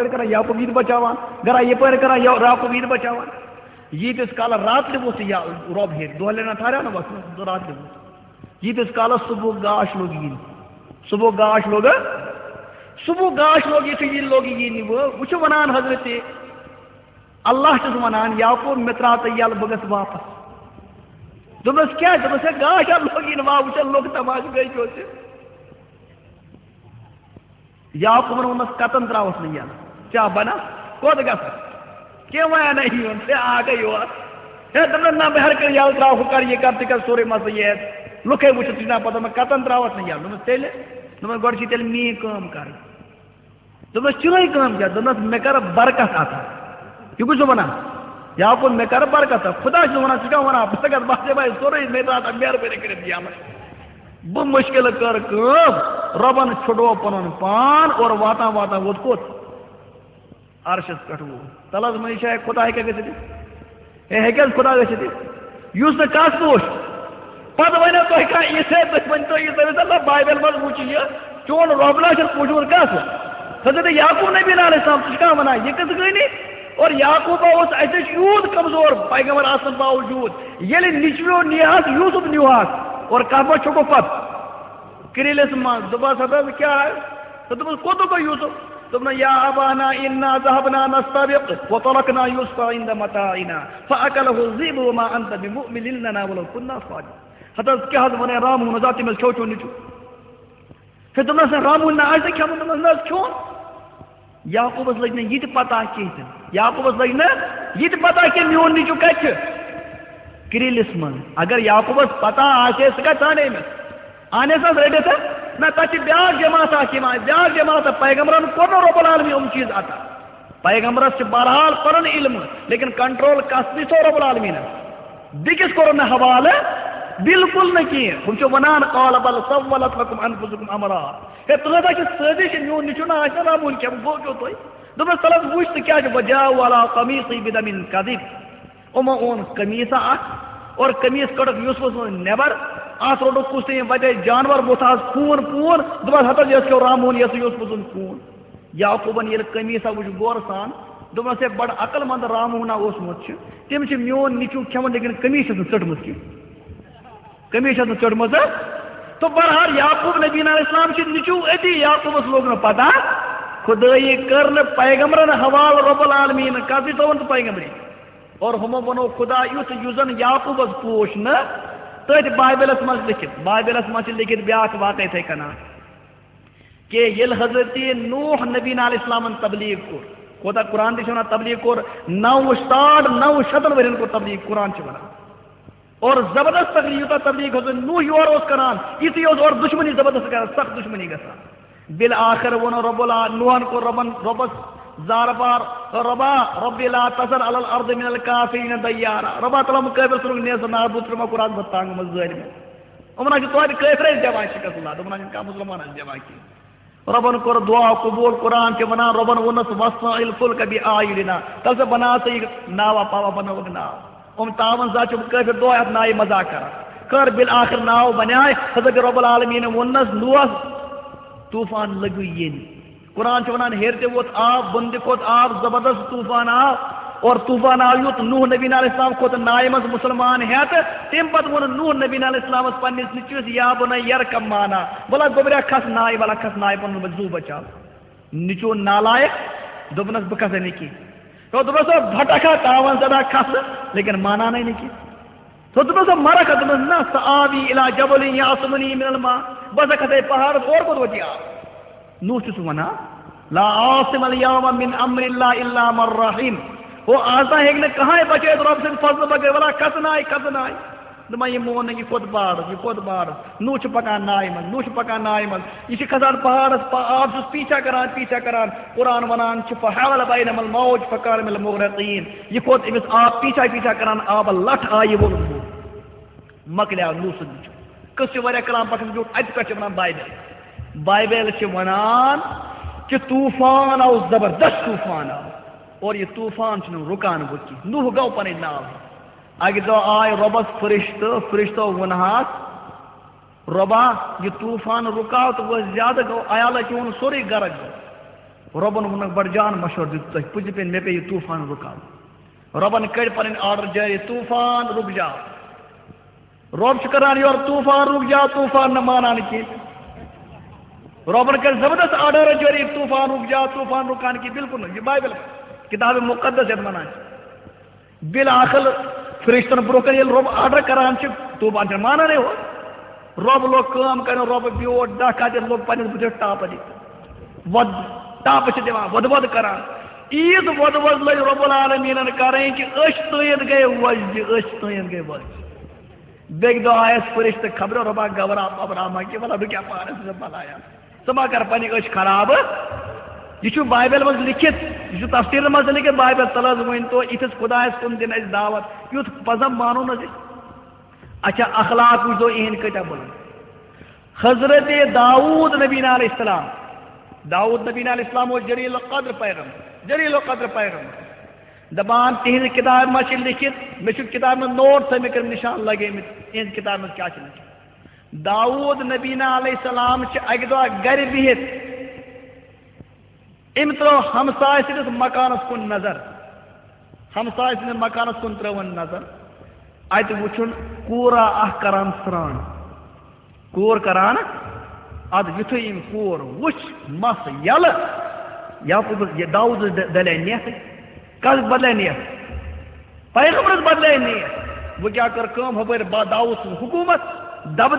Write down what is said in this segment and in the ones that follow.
یپر کران یعقوب عید بچاوان گرا یپر کران یعقوب عید بچاوان ییتس کال رات لبوس یا رب ہیک دہلے نہ تھاریا نا بس رات لبوس ییتس کال صبح گاش لوگ ین صبح گاش لوگ یتھ یہ لوگ ین وہ ونان حضرت اللہ چھس ونان یعقوب مترا تو یل بگس واپس دس کیا دس گاش لوگ ین وا وچ لوگ تماش گئی چوچ یعقوب ونس کتن تراوس نا یل کیا بنا کوت گس کیا ویا نہیں سے آ گئی یور ہے دم نہ بہر کر یل تراو ہو کر یہ کر تے کر سورے مس یہ لکے وچ تنا پتہ میں کتن تراوس نا یل دس تیل دس گڈ چھ تیل می کام کر دس چنئی کام کیا دس میں کر برکت عطا یہ کچھ ونان یعقوب میں کر برکت خدا چھ ونان ژٕ کیٛاہ ونان بہٕ گژھٕ باسے بھائی سورُے مے رات مہربٲنی کٔرِتھ دِیا بہٕ مشکل کر کٲم رۄبن چھُڑو پنُن پان اور واتان واتان ووت کوٚت عرشس پٮ۪ٹھ ووت تلس منٛز چھا خدا ہیٚکیٛاہ گٔژھِتھ ہے ہیٚکہِ حظ خدا گٔژھِتھ یُس نہٕ کَس پوش پتہٕ ؤنِو تۄہہِ کانٛہہ عیٖسٲے تُہۍ ؤنۍتو عیٖسٲے اللہ بایبل منٛز وٕچھ یہِ چون رۄب نا چھُنہٕ پوٗجمُت کَس حضرت یعقوب نبی علیہ السلام ژٕ چھُکھ کانٛہہ وَنان یہِ کِژھ گٔنی اور یعقوبہ اوس اَسہِ چھُ یوٗت کمزور پیغمبر آسنہٕ باوجوٗد ییٚلہِ نِچویو نیہس یوٗسف نیوہس اور کَتھ منٛز چھُکھ پتہٕ کرٛیٖلِس منٛز دوٚپہس ہتا کیٛاہ دوٚپُس کوٚت گوٚو یوٗسف دوٚپنس یا ابانا انا ذهبنا نستبق وتركنا يوسف عند متاعنا فاكله الذئب وما انت بمؤمن لنا ولو كنا صادقين ہتا کیٛاہ حظ ونے رامون ذات تٔمِس کھیوٚو چون نیٚچوٗ ہے دوٚپنس رامون نہ آسہِ کھٮ۪وان دوٚپنس نہ حظ کھیوٚن یعقوبس لٔج نہٕ یہِ تہِ پتہ کِہیٖنۍ یعقوبس لٔج نہٕ یہِ تہِ پتہ کہِ میون نیٚچوٗ کتہِ چھُ کرٛیٖلِس منٛز اگر یعقوبس پتہ آسہِ سُہ کتہِ ژھانڈے أمِس آنیس حظ رٔٹِتھ نہ تتہِ چھِ بیٛاکھ جماعت اکھ یِوان بیٛاکھ جماعت پیغمبرن کوٚر نہٕ رۄب العالمیٖن یِم چیٖز عطا پیغمبرس چھِ بہرحال پنُن علم لیکن کنٹرول کس نِش تھوٚو رۄب العالمیٖنن بیٚکِس کوٚرُن نہٕ حوالہٕ بالکل نہٕ کینٛہہ ہُم چھِ ونان قال بل سولت لكم انفسكم امرا ہے تُہنٛد چھِ سٲزِش یون نیٚچوٗ نہ آسہِ نہ رامون کیٛاہ گوٚو کیٛاہ تۄہہِ دوٚپنس تلس وٕچھ ژٕ کیٛاہ چھُ وجاءوا علی قمیصی بدم کذب یِمو اوٚن قمیٖصا اکھ اور قمیٖص کٔڑٕکھ یوٗسفس منٛز نٮ۪بر اتھ روٚٹُکھ کُس تام وتے جانور بوٚتھ حظ خوٗن پوٗن دوٚپس ہتا یۄس کھیٚو رامون یۄس یوٗسفس سُنٛد خوٗن یعقوبن ییٚلہِ قمیٖصا وٕچھ غورٕ سان دوٚپنس ہے بڑٕ عقل منٛد رامونا اوسمُت چھُ تٔمۍ چھِ میون نیٚچوٗ کھٮ۪وان لیکن قمیٖص چھَس نہٕ ژٔٹمٕژ کینٛہہ قمیٖص چھَس نہٕ ژٔٹمٕژ تو بہرحال یعقوب نبی علیہ السلام چھِ نیٚچوٗ أتی یعقوبس لوگ نہٕ پتہ خدٲیی کٔر نہٕ پیغمبرن حوالہٕ رۄب العالمیٖن کتھ تھوٚوُن تہٕ پیغمبری اور ہُمو ووٚنو خدا یُتھ یُس زن یعقوبس پوش نہٕ تٔتھۍ بایبلس منٛز لیکھِتھ بایبلس منٛز چھِ لیکھِتھ بیٛاکھ واقعہ یِتھَے کٔنۍ کہ ییٚلہِ حضرت نوح نبی علیہ السلامن تبلیغ کوٚر کوتاہ قرآن تہِ چھِ ونان تبلیغ کوٚر 900 ؤرین کوٚر تبلیغ قرآن چھِ ونان اور زبردست تقریٖر یوٗتاہ تبلیغ حضرت نوح یورٕ اوس کران یِتھُے اوس اور دُشمنی زبردست کران سخ دُشمنی گژھان بالآخر ووٚن رۄب نوحن کوٚر رۄبس زاربار رب لا تذر على الارض من الكافرين ديارا ربا تعالیٰ قٲبل ژھٕنُکھ نیزٕ نابوٗد ترٛوومکھ قرآن منٛز تنگ منٛز ظٲلمو یِمن چھِ توتہِ کٲفر ٲسۍ دِوان شِکست اللہ دوٚپُن چھِنہٕ کانٛہہ مُسلمان ٲسۍ دِوان کینٛہہ رۄبن کوٚر دعا قبوٗل قرآن چھِ ونان رۄبن ووٚنُس وصنع الفلک بأعیُننا تل سا بنا ژٕ یہِ ناوا پاوا بنٲوٕکھ ناو تاون زاد چھِ کٲفر دۄہ یتھ نایہِ مزاق کران کر بالآخر ناو بناے حضرت رۄب العالمیٖن ووٚننس نوحس طوٗفان لٔگِو یِنۍ قرآن چھُ ونان ہیٚرِ تہِ ووت آب بۄنہٕ تہِ کھوٚت آب زبردست طوٗفان آو اور طوٗفان آو یُتھ نوح نبی علیہ السلام کھوٚت نایہِ منٛز مُسلمان ہٮ۪تھ تمہِ پتہٕ ووٚن نوح نبی علیہ السلامس پننِس نیٚچوِس یا بنٲے یرکم مانا بولا گوٚبریا کھس نایہِ والا کھس نایہِ پنُن زوٗ بچاو نیٚچوٗ نالایق دوٚپنس بہٕ کھسے نہٕ کینٛہہ دوٚپنس بھٹکا تاون زدہ کھس لیکن مانانے نہٕ کینٛہہ دوٚپنس مرکھ دوٚپنس نہ سۄ آوی الی جبل یعصمنی من الماء بہٕ ہسا کھسے پہاڑس اور کوٚت ووت یہِ آب نوح چھُ سُہ ونان لا عاصم اليوم من امر اللہ الا من رحیم وہ آز تام ہیٚکہِ نہٕ کٕہۭنۍ بچٲیِتھ رۄب سٕنٛدِ فضلہٕ بغٲر ولا کھسن آے دپان یہِ مون نہٕ یہِ کھوٚت باڑس نوح چھُ پکان نایہِ منٛز یہِ چھِ کھسان پہاڑس آب چھُس پیچھا کران قرآن ونان چھُ فحال بینہما الموج فقال من المغرقین یہِ کھوٚت أمِس آب پیچھا کران آبہٕ لٹھ آیہِ یہِ ووٚن مۄکلیو نوح سُنٛد نیٚچوٗ قٕصہٕ چھِ واریاہ کلام پتہٕ وٕچھو اَتہِ پٮ۪ٹھ چھِ ونان بایبل چھِ ونان کہ طوفان آو زبردست طوفان آو اور یہ طوفان چھُنہٕ رُکان وۄنۍ کینٛہہ نوح گوٚو پنٕنۍ ناو اکہِ دۄہ آے رۄبس فرشتو ووٚنہاس رۄبا یہِ طوفان رُکاو تہٕ وۄنۍ زیادٕ گوٚو عیالٕکۍ چون سورُے گرٕ گوٚو رۄبن ووٚنُکھ بڑٕ جان مشور دیُت تۄہہِ پٕزِ پٮ۪ن مےٚ پیٚیہِ طوٗفان رُکاوُن رۄبن کٔرۍ پنٕنۍ آرڈر جٲری طوٗفان رُک جاو رۄب چھُ کران یورٕ طوٗفان رُک جاو طوٗفان نہٕ مانان کینٛہہ رۄبن کٔرۍ زبردست آرڈر جٲری طوٗفان رُک جاو طوٗفان رُکان کینٛہہ بالکل نہٕ یہِ بایبل کِتابِ مُقدس یتھ ونان چھِ بالآخر فرشتن برونٛہہ کَنہِ ییٚلہِ رۄب آرڈر کران چھِ طوٗفان چھِ مانانٕے ہو رۄب لوگ کٲم کرٕنۍ رۄب بیوٗٹھ دہ کتہِ لوگ پننِس بٕتھِس ٹاپہٕ دِتھ وۄد ٹاپہٕ چھِ دِوان وۄدٕ وۄدٕ کران عیٖد وۄدٕ وۄدٕ لٔج رۄب العالمیٖنن کرٕنۍ کہِ أچھ تٲیِتھ گٔے وۄزجہِ أچھ تٲیِتھ گٔے وۄزجہِ بیٚکہِ دۄہ آیس فرشتہٕ خبرٕ رۄبا گبرا وبرا ما کہِ وَلہ بہٕ کیٛاہ پانس ژٕ بلایا ژٕ ما کر پنٕنہِ أچھ خرابہٕ یہ چھُ بایبل منٛز لیکھِتھ یہ چھُ تفسیٖرن منٛز تہِ لیکھِتھ بایبل تل حظ ؤنۍتو یِتھِس خۄدایس کُن دِنۍ اَسہِ دعوت یُتھ پزم مانو نہٕ حظ اچھا اخلاق وٕچھو یِہِنٛدۍ کۭتیاہ بُلند حضرت داؤد نبینا علیہ السلام داؤد نبینا علیہ السلام اوس جلیل القدر پیغمبر دپان تِہنٛزِ کِتابہِ منٛز چھِ لیکھِتھ مےٚ چھُ کِتابہِ منٛز نوٹ تھٲومٕتۍ کٔرۍ نِشان لگٲومٕتۍ یِہنٛزِ کِتابہِ منٛز کیٛاہ چھِ لیکھِتھ داؤد نبینا علیہ السلام چھِ اکہِ دۄہ گرِ بِہِتھ أمۍ ترٲو ہمساے سٕنٛدِس مکانس کُن نظر ہمساے سٕنٛدِس مکانس کُن ترٲوٕن نظر اتہِ وٕچھُن کوٗرا اکھ کران سرٛان کوٗر کران ادٕ یِتھُے أمۍ کوٗر وٕچھ مس یلہٕ داؤد ڈلے نیتھ کس بدلے نیتھ پیغمبرس بدلے نیتھ وۄنۍ کیٛاہ کٔر کٲم ہُپٲرۍ داؤد سٕنٛز حکوٗمت دب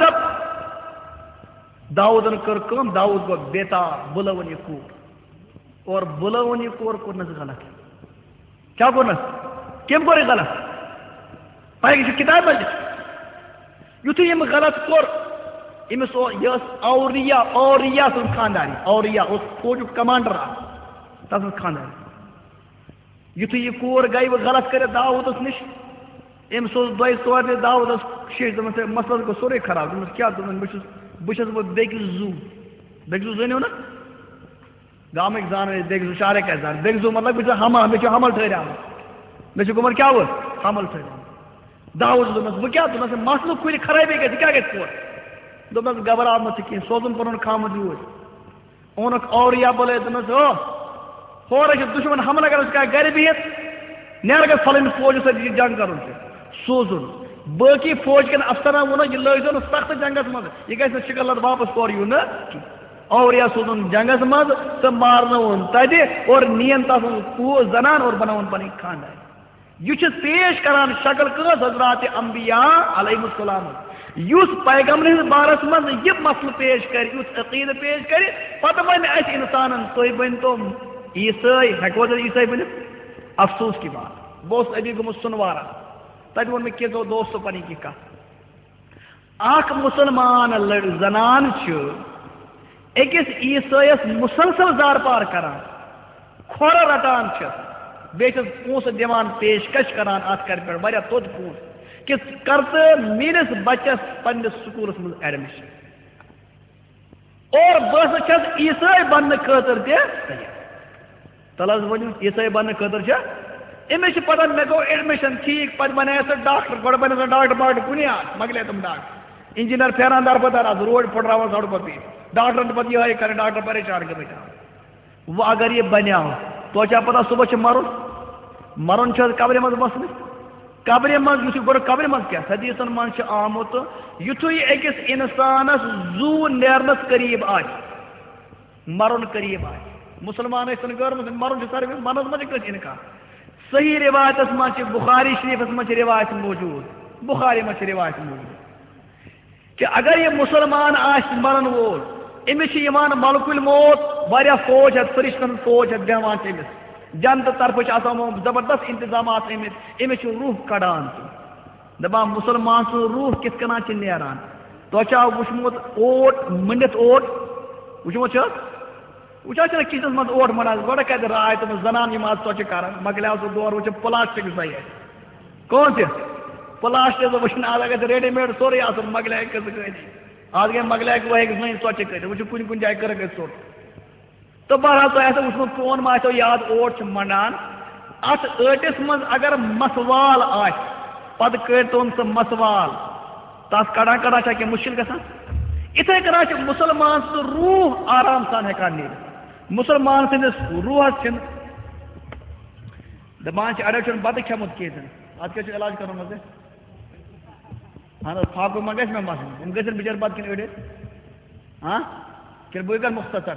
داؤدن کٔر کٲم داؤد گوٚو بےتاب بہٕ لٲوٕن یہِ کوٗر اور بُلٲوُن یہِ کوٚرنس غلط کیٛاہ کوٚرنس کٔمۍ کوٚر یہِ غلط یہِ چھُ کِتابہِ منٛز یُتھُے أمۍ غلط کوٚر أمِس یہِ ٲس اوریا سٕنٛز خاندارنۍ اوریا اوس فوجُک کمانڈر اکھ تتھ ٲس خاندارنۍ یُتھُے یہِ کوٗر گٔے وۄنۍ غلط کٔرِتھ داؤدس نِش أمۍ سوز دۄیہِ ژورِ دۄہہِ داؤدس شیٚش دوٚپمس مسلس گوٚو سورُے خراب دوٚپمس کیٛاہ دوٚپمس بہٕ چھُس وۄنۍ بیٚکِس زوٗ زٲنِو نا گامٕکۍ زانان بیٚکہِ زوٗ شہرٕکۍ کیٛاہ زانان بیٚکہِ زوٗ مطلب بہٕ چھُس مےٚ چھُ حمل ٹھہراوُن مےٚ چھُ گوٚمُت کیٛاہ وٕ حمل ٹھہراوُن داؤد دوٚپمس بہٕ کیٛاہ دوٚپمس مسلہٕ کُنہِ خرٲبی گژھِ کیٛاہ گژھِ کورِ دوٚپمس گبراو مہ ژٕ کینٛہہ سوزُن پنُن خامد یوٗرۍ اوٚنُکھ اوریا بُلٲیِتھ دوٚپمس ہورے چھُ دُشمن حملہٕ کران ژٕ کیٛاہ گرِ بِہِتھ نیرٕ گژھِ پھلٲنِس فوجس سۭتۍ یہِ جنگ کرُن چھُ سوزُن باقٕے فوج کٮ۪ن افسرن ووٚنُکھ یہِ لٲگۍ زیو نہٕ سخت جنگس منٛز یہِ گژھِ نہٕ شِکلت واپس تورٕ یُن نہٕ اوریا سوزُن جنگس منٛز تہٕ مارنوُن تتہِ اور نِین تتھ منٛز زنان اور بناوُن پنٕنۍ خاندار یہ چھُ پیش کران شکل کٲنٛسہِ حضرات انبیاء علیہ السلام یُس پیغمبر ہٕنٛدِس بارس منٛز یہِ مسلہٕ پیش کرِ یُس عقیدٕ پیش کرِ پتہٕ ونہِ اسہِ انسانن تُہۍ ؤنۍتو عیٖسٲے ہٮ۪کوا تُہۍ عیٖسٲے ؤنِتھ افسوس کی بات بہٕ اوسُس ابھی گوٚمُت سُنوارا تتہِ ووٚن مےٚ کینٛژو دوستو پنٕنۍ کینٛہہ کتھ اکھ مُسلمان زنان چھِ أکِس عیٖسٲیس مسلسل زار پار کران کھۄرٕ رٹان چھس بیٚیہِ چھس پونٛسہٕ دِوان پیشکش کران اتھ کرِ پٮ۪ٹھ واریاہ توٚت پونٛسہٕ کہِ کر ژٕ میٲنِس بچس پننِس سکوٗلس منٛز ایڈمِشن اور بہٕ ہسا چھس عیٖسٲے بننہٕ خٲطرٕ تہِ تل حظ ؤنِو عیٖسٲے بننہٕ خٲطرٕ چھِ أمِس چھِ پتہ مےٚ گوٚو ایڈمِشن ٹھیٖک پتہٕ بناے سۄ ڈاکٹر گۄڈٕ بنے سۄ ڈاکٹر کُنی آز مۄکلے تِم ڈاکٹر انجیٖنر پھیران دار بدار آز روڈ پھٕٹراوان سڑکو پیٚٹھ ڈاکٹرن تہِ پتہٕ یِہوے کران ڈاکٹر پریشان گٔمٕتۍ وۄنۍ اگر یہِ بنیٛاو توتہِ چھا پتہ صبحس چھُ مرُن چھُ حظ قبرِ منٛز وسنہٕ قبرِ منٛز یُتھُے گۄڈٕ قبرِ منٛز کیٛاہ حدیٖثن منٛز چھُ آمُت یُتھُے أکِس اِنسانس زوٗ نیرنس قریٖب آسہِ مرُن قریٖب آسہِ مُسلمان ٲسۍ تن غٲر مُسلمان مرُن چھُ ساروی مرنس منٛز چھِ کٲنٛسہِ اِنکار صحیح رِوایتس منٛز چھِ بُخاری شریٖفس منٛز چھِ رِوایت موجوٗد بُخاری منٛز چھِ رِوایت موجوٗد کہ اگر یہ مسلمان آسہِ مرن وول أمِس چھِ یِوان ملکُل موت واریاہ فوج ہٮ۪تھ فرشتن فوج ہٮ۪تھ بیٚہوان چھِ أمِس جنتہٕ طرفہٕ چھِ آسان زبردست انتظامات آمٕتۍ أمِس چھُ روح کڑان دپان مُسلمان سُنٛد روح کِتھ کٔنۍ چھِ نیران تۄہہِ چھا وٕچھمُت اوٹ مٔنڈِتھ اوٹ وٕچھمُت چھِ حظ وٕچھان چھِنہ کِچنس منٛز اوٹ مَنان گۄڈٕ کتہِ راے تِم زنان یِم آز ژۄچہِ کران مۄکلیو سُہ دور وٕچھ پلاسٹِک زایہِ کون تہِ پلاسٹِک وٕچھنہٕ آز گژھِ ریڈی میڈ سورُے آسُن مۄکلیے قٕصہٕ کٲنی آز گٔے مۄکلیے وۄنۍ ہیٚکہِ زٔنۍ ژۄچہِ کٔرِتھ وٕچھِو کُنہِ کُنہِ جایہِ کٔرٕکھ أسۍ ژوٚٹ تہٕ بہرحال تۄہہِ آسیو وٕچھمُت پرٛون ما آسیو یاد اوٹ چھِ منڈان اتھ ٲٹِس منٛز اگر مسوال آسہِ پتہٕ کٔرۍتون سُہ مسوال تتھ کڑان چھا کینٛہہ مُشکِل گژھان یِتھے کٔنۍ چھِ مُسلمان سُہ روح آرام سان ہٮ۪کان نیٖرِتھ مسلمان سندس روحس چھن دپان اڑو چھن بتہ کھیمت کھیتن ات کیا علاج کرو مزے ہاں پھاکو ما گھس میں مسن ہم گھن بچار بت کن اڑت ہاں کہ بہ کر مختصر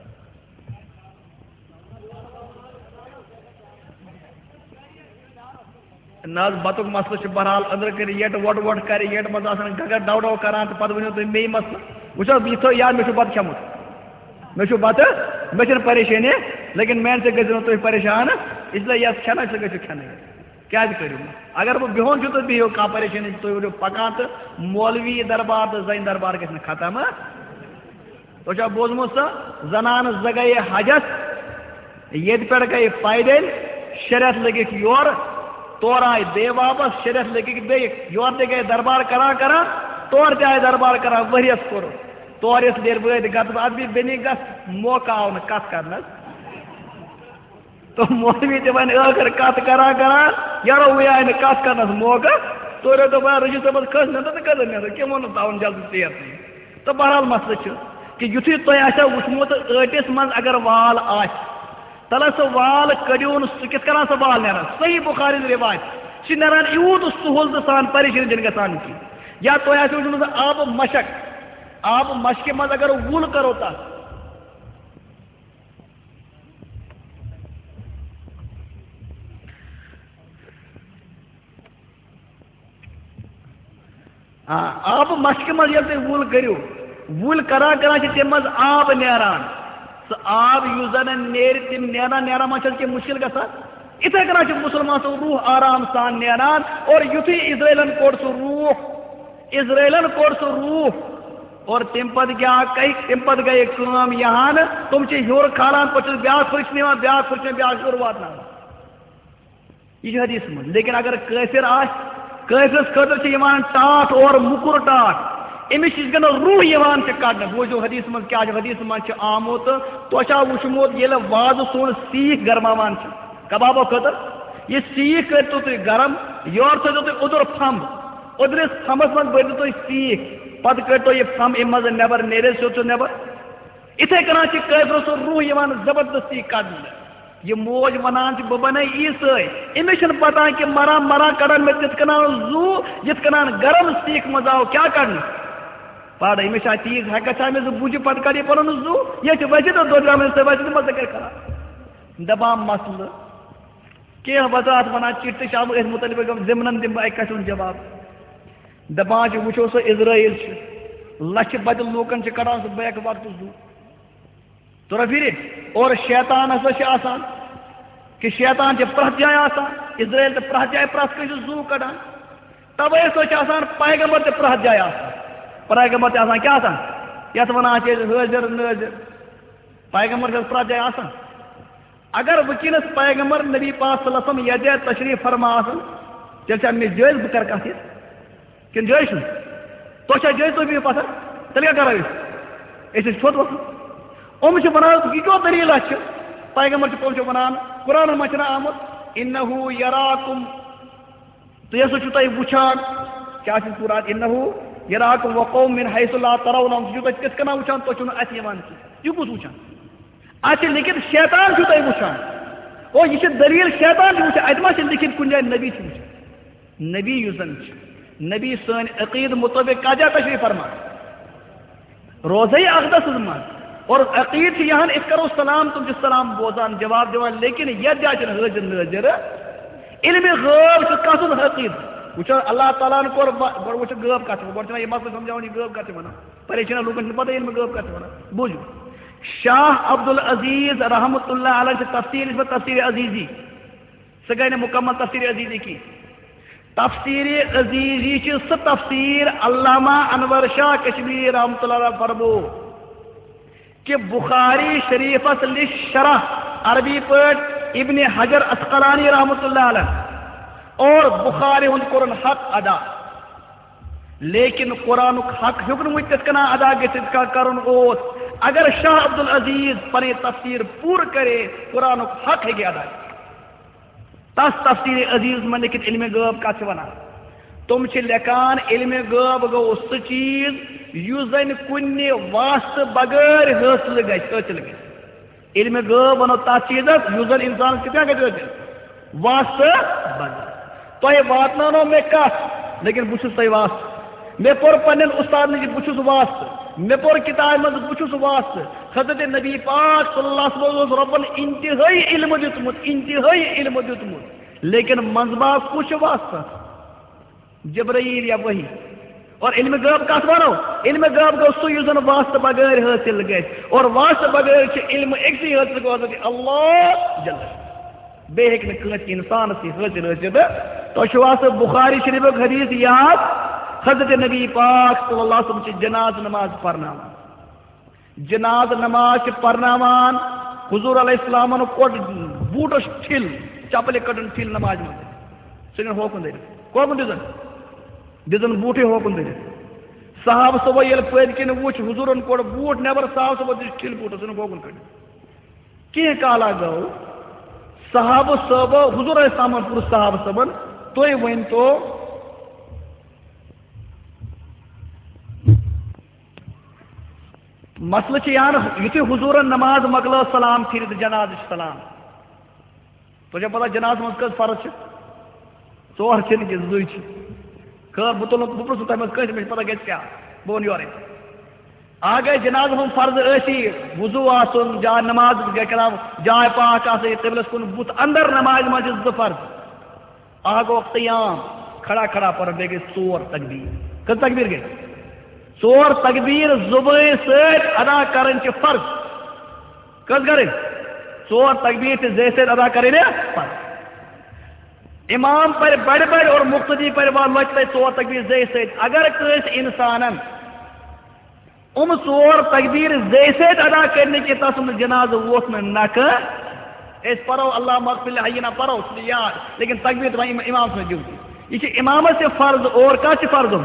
ناز بتک مسئلہ بہرحال ادر کر یٹ وٹ وٹ کر یٹ مز گگر ڈو ڈو کران تو پتہ ونو تھی می مسئلہ وچو یہ تھو یاد مے بت کھمت مے بت مے چھ پریشانی لیکن مین سے گژھو تھی پریشان اس لیے یس کھانا سہ گھو کھانا کیا کرو اگر بہ بہن چھو تو بہو کھانا پریشانی تھی ورو پکان تو مولوی دربار تو زین دربار گھس ختم تو چھا بوزمت سا زنان زٕ گٔیے حجس یت پہ گئی پیدل شریعت لگت یور تور آئی بے واپس شریعت لگی بے یور تہ گئی دربار کران تور تہ آئی دربار کران ؤریس کور تور یس دیر وٲتۍ گتہٕ ات بھی بینی گژھ موقع آو نہٕ کتھ کرنس تو مولوی تہ ون ٲخر کتھ کران یارو وی آئی نہٕ کتھ کرنس موقع تورو دوٚپ رشید صٲبس کھٔژ نٮ۪ندر تہٕ کٔژن نٮ۪ندر کیٚم ووٚنُن تاون جلدی ژیر تو بہرحال مسئلہ چھُ کہ یُتھُے تۄہہِ آسیو وٕچھمُت ٲٹِس منٛز اگر وال آسہِ تلا سہ وال کڑیون سہ کت کران سہ وال نیران صحیح بخاری روایت سہ نیران یوت سہولت سان پریشانی دن گژھان کی یا تہ آسو وچھمت آب مشکہ مز اگر وول کرو تک آب مشکہ مز یل تھی وول کرو وول کران تم مز آب نیران سہ آب اس زن نیر تم نیران ما کی مشکل گژھان اتھے کن مسلمان سو روح آرام سان نیران اور یتھے اسرائیلن کوڑ سہ روح اور تم پتہ کیا تم پتہ گئی کام یہاں تم ہور کھالان پہ بیاکھ فرش نوان بیاکھ فرش بیاکھ ہور واتن یہ حدیث من لیکن اگر کافر کافرس خاطر ٹاٹ اور مکر ٹاٹ امس گن روح یوان کڑ بوزو حدیث من کیا حدیث من آمت تو وچمت یل واز سون سیخ گرمان کبابو خاطر یہ سیخ کرتو تھی گرم یور تھو تھی ادر پھمب ادرس پھمبس من برتو تھی سیخ پتہ کرتو یہ پھمب ام مز نبر نیرے سو نبر اتھے کنا کافر سو روح یوان زبردستی کڑ یہ موج ونان بہ بنے عیسائی امس پتہ کہ مران کڑان میں تت کنان زو یت کنان گرم سیخ مز آو کیا کرنے پاڑ امس تیز حقت امس بوجھ پتہ کڑ یہ پن زو یہ وجہ تو دودھ میں وجہ مز کر کران دبام مسئلہ کی وضاحت ونان چٹ شام اس متعلق ضمن دم اک کتھ جواب دپان وچو سو اسرائیل لچھ بد لوکن کڑان سہ بیک وقت زو تو پھر اور شیطان ہسا آسان کہ شیطان پرت جائے آسان اسرائیل تو پرت جائے پرت کس زو کڑان توے ہسا آسان پیغمبر تہ پرت جائے آسان پیغمبر تہ آسان کیا آسان یت ونان حاضر ناظر پیغمبر پرت جائے آسان اگر ونکس پیغمبر نبی پاک صلی اللہ علیہ وسلم یہ جائے تشریف فرما آسان تیل مجھ جائز بہ کر کت کن جائز تو جائز تو بھی پتہ تیل کیا کرو اس تھوت وقت ام ونان یہ کیوں دلیل پیغمبر پوچھ ونان قرآن من آمت انہو یراکم تو یہ سو تھی وچان کیا قرآن انہو یراکم وقوم من حیث لا ترونہم تھی کس کنا وچان تو چھو ات یوان یہ کس وچان ات لیکن شیطان تھی وچان اور یہ دلیل شیطان وچان ات ما لکھت کن جائے نبی وچان نبی یوزن نبی سن عقید مطابق کا جا تشریف فرما روزے اقدس من اور عقید یہاں اس کرو سلام تم جس سلام بوزان جواب دیوان لیکن یہ جائے حاضر ناظر علم غیب سے کسن عقید وچو اللہ تعالیٰ نے کور وچو غیب کت گوڑ یہ مسئلہ سمجھاؤ یہ غیب کت ونان پریشان لوگن پتہ علم غیب کت ونان بوجھو شاہ عبد العزیز رحمۃ اللہ علیہ سے تفسیر اس میں تفسیر عزیزی سگے نے مکمل تفسیر عزیزی کی تفسیر عزیزی چ سہ تفسیر علامہ انور شاہ کشمیری رحمۃ اللہ علیہ فرمو کہ بخاری شریفس لش شرح عربی پٹ ابن حجر اسقلانی رحمۃ اللہ علیہ اور بخاری ہند قرآن حق ادا لیکن قرآن حق ہوں تس کنا ادا گھت کرن اگر شاہ عبد العزیز پنی تفسیر پور کرے قرآن حق ہے ادا تس تفسیر عزیز من لکھت علم غیب کت ونان تم لکھان علم غیب گو سہ چیز یس زن کن واسطہ بغیر حاصل حاصل علم غیب ونو تس چیز یوزن انسان کتنا گھر واسطہ بغیر تہ واتنو مے کت لیکن بہت تہ واسطہ مے پور پن استاد نش بہت واسطہ مے پور کتاب مز بہت واسطہ حضرت نبی پاک صلی اللہ علیہ وسلم رب انتہائی علم دیتمت انتہائی علم دیتمت لیکن منزباز کچھ واسطہ جبرائیل یا وحی اور علم غیب کت ونو علم غیب گو سو یوزن واسطہ بغیر حاصل گژھِ اور واسطہ بغیر چھ علم اکسی حاصل گو حضرت اللہ جل بے ہیک نہ کٲنٛسہِ انسان سی حاصل ٲسِتھ تۄہہِ چھُو آسان بخاری شریفُک حدیث یاد حضرت نبی پاک صلی اللہ علیہ وسلم چھِ جناز نماز پرناوان جناز نماز چھِ پرناوان حضور علیہ السلامن کوٚڑ بوٗٹس ٹھِل چپلہِ کٔڑٕن ٹھِل نماز منٛز ژٕ نِن ہوکُن دٔرِتھ کوکُن دِژن بوٗٹھٕے ہوکُن دٔرِتھ صحابہٕ صٲبو ییٚلہِ پٔتۍ کِنۍ وُچھ حضوٗرن کوٚڑ بوٗٹھ نٮ۪بر صحابہٕ صٲبو دِژ ٹھِل بوٗٹس ژٕ نِن ہوکُن کٔڑِتھ کینٛہہ کالا گوٚو صحابہ صٲبو حضور علیہ السلامن پوٚرُس صحابہ صٲبن تُہۍ ؤنۍتو مسئلہ چھِ یان یُتھُے حضوٗرن نماز مۄکلٲو سلام پھِرِتھ جنازٕچ سلام تۄہہِ چھو پتہ جنازٕ منٛز کٔژ فرض چھِ ژور چھِنہٕ کہِ زٕے چھِ خٲر بہٕ پرٛژھو تۄہہِ منٛز کٲنٛسہِ مےٚ چھِ پتہ گژھِ کیٛاہ بہٕ وَنہٕ یورَے اکھ گٔے جنازٕ ہُنٛد فرض ٲسی وضوٗ آسُن جاے نماز کَران جاے پاک آسٕنۍ قبلس کُن بُتھ اندر نمازِ منٛز چھِ زٕ فرض اکھ گوٚو قیام کھڑا کھڑا پَرُن بیٚیہِ گٔے ژور تقبیٖر کٔژ تقبیٖر گٔے ژور تقبیٖر زُبٲنۍ سۭتۍ ادا کرٕنۍ چھِ فرض کٔژ کرٕنۍ ژور تقبیٖر چھِ زے سۭتۍ ادا کرٕنۍ فرض امام پرِ بڑِ بڑِ اور مقتدی پرِ لۄکٹہِ لۄکٹہِ ژور تقبیٖر زے سۭتۍ اگر کٲنٛسہِ اِنسانن ژور تقبیٖر زے سۭتۍ ادا کٔرنہٕ کہِ تس سُنٛد جنازٕ ووت نہٕ نکھٕ أسۍ پرو اللہ مغفر لحینا پرو سُہ چھُ یاد لیکن تقبیٖر تہِ وۄنۍ امام سٕنٛز ڈیوٹی یہ چھِ امامس تہِ فرض اور کتھ چھِ فرض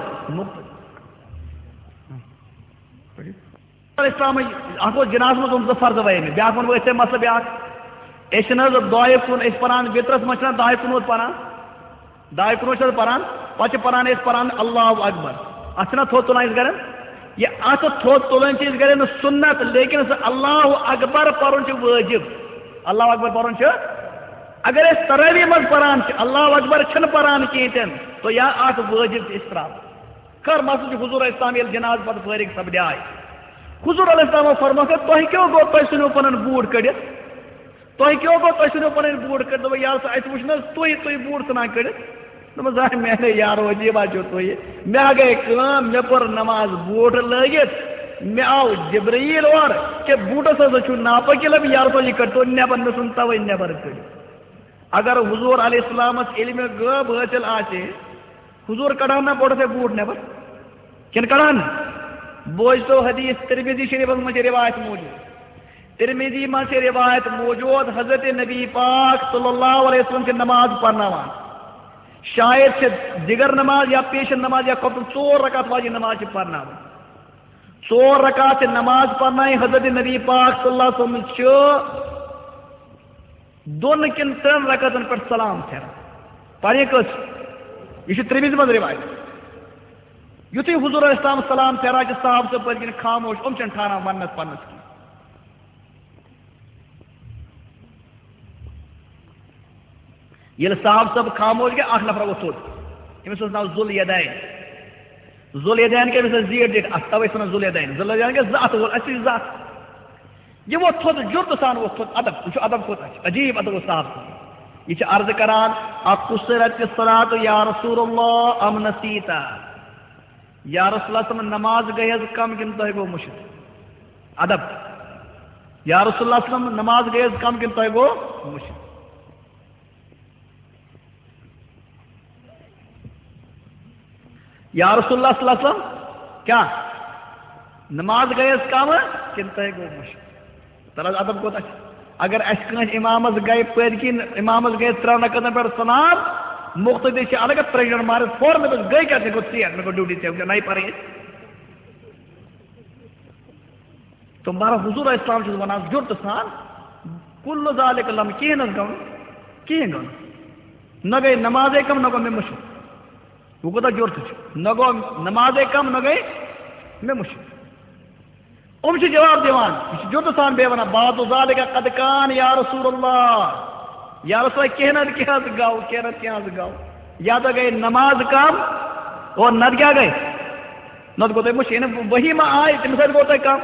اسلامٕچ اکھ اوس جنازس منٛز زٕ فرض ؤنمٕتۍ بیاکھ ونہٕ بہٕ أسۍ تۄہہِ مسلہٕ بیاکھ أسۍ چھِنہٕ حظ دۄیہِ کُن أسۍ پران وِترس منٛز چھِنہ دۄیہِ کُنوت پران دۄیہِ کُنوت چھِ حظ پران پتہٕ چھِ پران أسۍ پران اللہ اکبر اتھ چھِنہ تھوٚد تُلان أسۍ گرن یہ اتھ تھوٚد تُلٕنۍ چھِ أسۍ گرن سُنت لیکن سُہ اللہ اکبر پرُن چھُ وٲجب اللہ اکبر پرُن چھُ اگر أسۍ ترٲوی منٛز پران چھِ اللہ اکبر چھِنہٕ پران کِہیٖنۍ تہِ نہٕ تو یا اکھ وٲجب تہِ أسۍ تراوان خٲر مسلہٕ چھُ حضوٗر علیہ السلام ییٚلہِ جناز پتہٕ فٲرِغ سپداے حضوٗر علیہ السلامو فرموو تۄہہِ کیٛاہ گوٚو تُہۍ ژھٕنِو پنُن بوٗٹھ کٔڑِتھ تۄہہِ کیٛاہ گوٚو تُہۍ ژھٕنِو پنٕنۍ بوٗٹھ کٔڑِتھ دوٚپُن یارٕ اَسہِ وٕچھ نہ حظ تُہۍ بوٗٹھ ژھٕنان کٔڑِتھ دوٚپمَس زانٛہہ میانے یارو عجیٖبا چھُو تُہۍ مےٚ گٔے کٲم مےٚ پوٚر نماز بوٗٹھ لٲگِتھ مےٚ آو جبرائیل اور کہ بوٗٹس ہسا چھُ ناپٲکِل یارٕ صٲب یہِ کٔڑتو نٮ۪بر مےٚ ژھُن تَوَے نٮ۪بر کٔڑِتھ اگر حضوٗر علیہ السلامس علمِ غٲب حٲصِل آسہِ حضوٗر کڑان نا بوٚڑسے بوٗٹھ نٮ۪بر کِنہٕ کڑان نہٕ بوٗزتو حدیث ترمذی شریفس منٛز چھِ رِوایت موٗجوٗد ترمذی منٛز چھِ رِوایت موٗجوٗد حضرت نبی پاک صلی اللہ علیہ وسلم چھِ نماز پرناوان شاید چھِ دِگر نماز یا پیشن نماز یا ژور رکعت واجہِ نماز چھِ پرناوان ژور رکعت چھِ نماز پرنایہِ حضرت نبی پاک صلی اللہ علیہ وسلم چھِ دۄن کِنہٕ ترٛٮ۪ن رکعتن پٮ۪ٹھ سلام پھِران پرٕنۍ کٔژ یہ چھِ ترمذی منٛز رِوایت یُتھُے حضوٗر علیہ السلام سلام پھِران چھِ صحابہٕ صٲب پٔتۍ کِنۍ خاموش یِم چھِنہٕ ٹھانان وننس پننس کینٛہہ ییٚلہِ صحابہٕ صٲب خاموش گٔے اکھ نفر ووٚتھ تھوٚد أمِس اوس ناو ذُل یدین ذُل یدین کہِ أمِس ٲس زیٖٹھ زیٖٹھ اَتھٕ تَوَے چھِ وَنان ذُل یدین ذُل یدین گٔے زٕ اَتھٕ وول اَسہِ چھِ زٕ اَتھٕ یہِ ووٚتھ تھوٚد جُرتہٕ سان ووٚتھ تھوٚد ادب یہِ چھُ ادب کوٗتاہ چھُ عجیٖب ادب اوس صاحب صٲب یہِ چھِ عرض کران اقصرت الصلاۃ یا رسول اللہ ام نسیتا یا رسول اللہ صلی نماز گٔے حظ کم کِنہٕ تۄہہِ گوٚو مُشِت ادب یا رسول اللہ صلی نماز گٔے حظ کم کِنہٕ تۄہہِ گوٚو مُشِت یا رسول اللہ صلی اللہ علیہ وسلم کیا نماز گٔے حظ کم کِنہٕ تۄہہِ گوٚو مُشِت تر حظ ادب کوٗتاہ چھُ اگر اَسہِ کٲنٛسہِ اِمامس گٔے پٔتۍ کِنۍ اِمامس گٔے ترٛٮ۪ن رکعتن پٮ۪ٹھ سلام مُختٔدی چھِ الگ پریشر مارِتھ فوراً مےٚ دوٚپ گٔے کیٛاہ ژےٚ گوٚو ژیر مےٚ گوٚو ڈیوٹی ژےٚ نَیہِ پرٕنۍ تہٕ مگر حضوٗر علیہ السلام چھُس ونان جُرتہٕ سان کُلُّ ذالِکَ لم کِہیٖنۍ حظ گوٚو کِہیٖنۍ گوٚو نہ گٔے نمازے کم نہ گوٚو مےٚ مُشِت وۄنۍ کوٗتاہ جُرتہٕ چھُ نہ گوٚو نمازے کم نہ گٔے مےٚ مُشِت جواب دیوان جد سان بے ونان بعد ذالک قد کان یا رسول اللہ یا رسول اللہ کہنا گاؤ یا تو گئے نماز کام اور نت کیا گئے نت گو مشین وہی ما آئے تم سر گو کم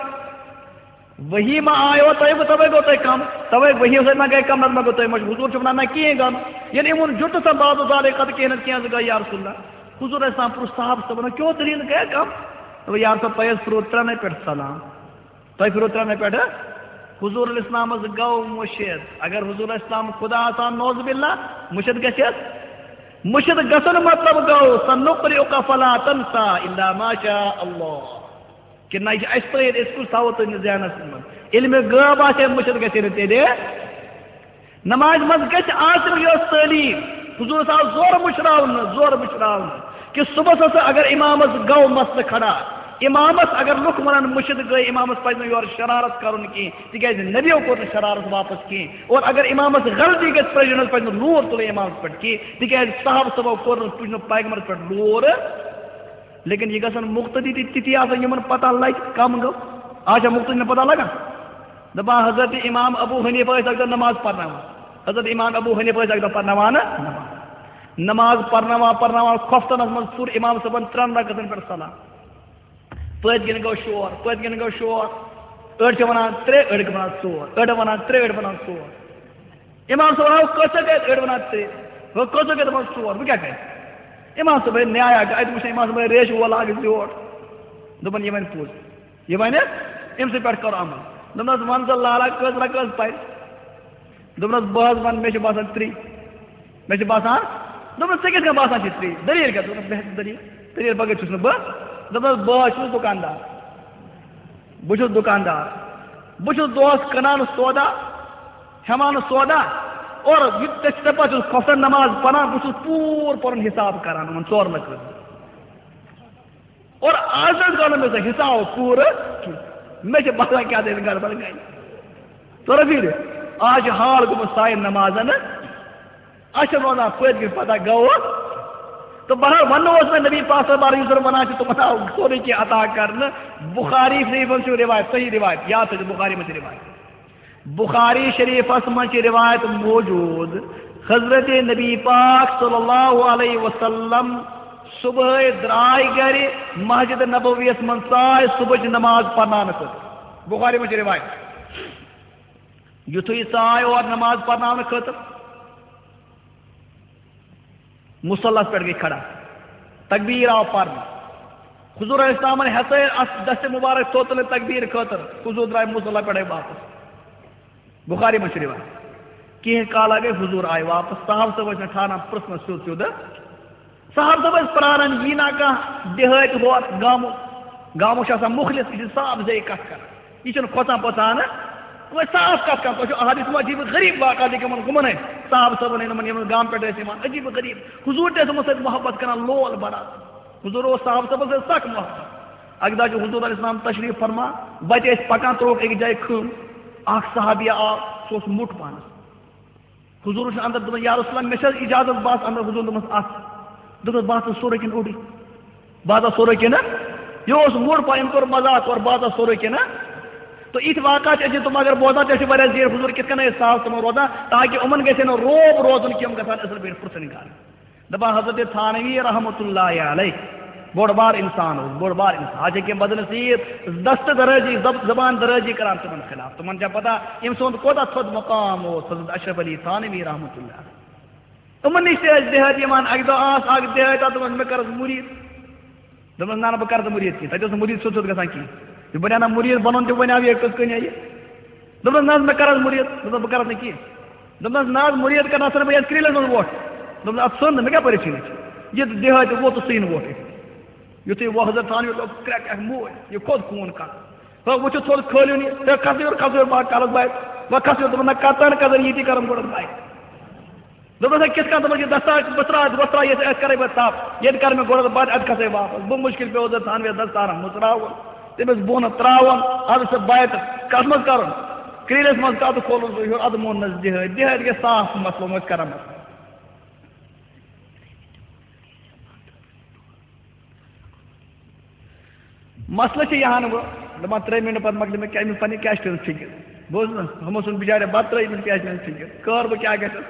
وہی ما آئے اور توے گو کم توے وہی سے نہ گئے کم نت ما گو مش حضور چھ ونان نہ کہیں گم یعنی ان جد سان بعد ذالک قد کہنا گا یا رسول اللہ حضور اسلام پر صاحب صاحب کیوں دلیل گئے کم یار صاحب تہ فرو ترنے پہ سلام تہ فرو ترنے پہ حضور الاسلام گو مشد اگر حضور الاسلام خدا آسان نوز باللہ مشد گشت مشد گسن مطلب گو سنقرئک فلا تنسا الا ما شاء اللہ کہ نہ اس پہ اس کو ساوت ذہنس من علم غیب آسے مشد گشن تے نماز مز گش آسر یہ تعلیم حضور صاحب زور مشراون کہ صبح سے اگر امامس گو مسل کھڑا امامس اگر لوگ ونان مشد گئی امامس پہ یور شرارت کرن کی تکیاز نبیو کو شرارت واپس کی اور اگر امامس غلطی گھس پرجنس پہ لور تل امامس پہ کی تکیاز صاحب صبح کور پیغمبر پہ لور لیکن یہ گھن مقتدی تھی آسان یمن پتہ لگ کم گو آج مقتدی نے پتہ لگا دپا حضرت امام ابو حنیفہ اگر نماز پڑھنا حضرت امام ابو حنیفہ اگر پڑھنا نماز پڑھنا خفتنس من پور امام صبن 3 رکعتن پہ سلام پت گن گو شور اڑ ونان 3 اڑ ونان 4 اڑ ونان 3 اڑ ونان 4 امام صاحب کس گئے اڑ ونان 3 وہ کس گئے دپان 4 بہ کیا کہ امام صاحب نیا ات وچ امام صاحب ریش وول آگ زیوٹ دپان یہ ون پوز یہ ون ام سے پہ کرو عمل دپنس ون لالا کس رکعت پہ دپنس بہت ون مے باسان 3 مے باسان دپنس ژے کتھ باسان 3 دلیل کیا دپنس دلیل بغیر چھس نا دپنس بہت دکاندار بہت دکاندار بہت دہس کنان سودا ہمان سودا اور پہ کھسن نماز پڑھان بہت پور پن حساب کران ان 4 لکھ اور آج کرو مے سا حساب پور مے باسان کیا دین گڑبڑ گئی تو پھر آج حال گومت سائن نمازن اچھا روزان پت گئی پتہ گو تو بہر ونو میں نبی پاک صلی اللہ علیہ وسلم ونان تو منا سورے کی عطا کرنا بخاری شریف سے روایت صحیح روایت یاد ہے بخاری میں روایت بخاری شریف میں روایت موجود حضرت نبی پاک صلی اللہ علیہ وسلم صبح درائے گر مسجد نبویس من سائے صبح نماز پڑھنا بخاری میں روایت یتھے سائے اور نماز پڑھنا خاطر مصلح پہ گئی کھڑا تکبیر آو پڑھنا حضور علیہ السلام نے ہسے دست مبارک توتل تکبیر خاطر حضور درائے مصلح پہ واپس بخاری میں روایت کہ کالا گئے حضور آئے واپس صاحب صاحب نے ٹھانا پرسن سیود صاحب صاحب پران یہ نا دیہات ہو گامو مخلص یہ صاف زی کت کر یہ کھوتان پوچان وہ صاف کت کر حدیث میں عجیب غریب واقعہ لیکن گمن صاحب صاحب گام پہ عجیب غریب حضور تے سب محبت کران لول بڑا حضور صاحب صاحب سے سخ محبت اکدہ جو حضور علیہ السلام تشریف فرما بچے اس پکان تروک ایک جائے خون اخ صحابیہ آ سوس موٹ پانس حضور سے اندر دن یا رسول اللہ میں اجازت باس اندر حضور دمس اخ دمس باس سورے کن اوڑی بازا سورے کن یہ اس موڑ پا ان کو مذاق اور بازا سورے کن تو ایت واقعات اچھے تم اگر بوزان تیسے بڑے زیر حضور کت کنا صاحب تم روزان تاکہ امن گیسے نا روب روزن کی ام گسان اصل بیر فرس نکال دبا حضرت تھانوی رحمت اللہ علیہ بوڑ بار انسان ہو بوڑ بار انسان آج کے بدنصیب دست درجی زبان درجی کران تمن خلاف تمن جا پتا ام سوند کوتا تھود مقام ہو حضرت اشرف علی تھانوی رحمت اللہ علیہ تمن نشتے دیہات یمان اگدہ آس آگ دیہات تمن میں کرد مرید دمن نانا بکرد مرید کی تجھے مرید سوچ گسان کی یہ بنانا مرید بنون جو بنا بھی ایک کس کنی دمن ناز میں کرد مرید دمن بکرد نہیں کی دمن ناز مرید کا ناصر میں اسکریلے میں ووٹ دمن اب سن میں کیا پریشانی یہ دیہات وہ تو سین ووٹ ہے یہ تو وہ حضرت تھانوی لوگ کریک ایک موہ یہ خود خون کا وہ چھو تھوڑ کھولیو نہیں تو کسی اور بات کالت بائیت وہ کسی اور دمن کاتان قدر یہ تھی کرم گوڑت بائیت دمن سے کس کا دمن یہ دستا بسرا یہ سے کرے بات صاف یہ کر میں گوڑت بائیت اد کسے واپس بو مشکل پہ حضرت تھانوی دستارا مسراؤن تمس بون تراون اد سے بائیت کسمت کرن کریلس مز کا تو کھولن سو اد مون نز دیہات کے صاف مسلو مت کرم مسئلہ یہاں دپان 3 منٹ پتہ مکلے میں أمس پننہِ کیسٹہِ ہٕنٛز فِکر بوز نا ہمو سُنٛد بِچارِ بتہٕ ترٛٲوِتھ أمِس کیسٹہِ ہٕنٛز فِکر کر بہٕ کیٛاہ گژھِ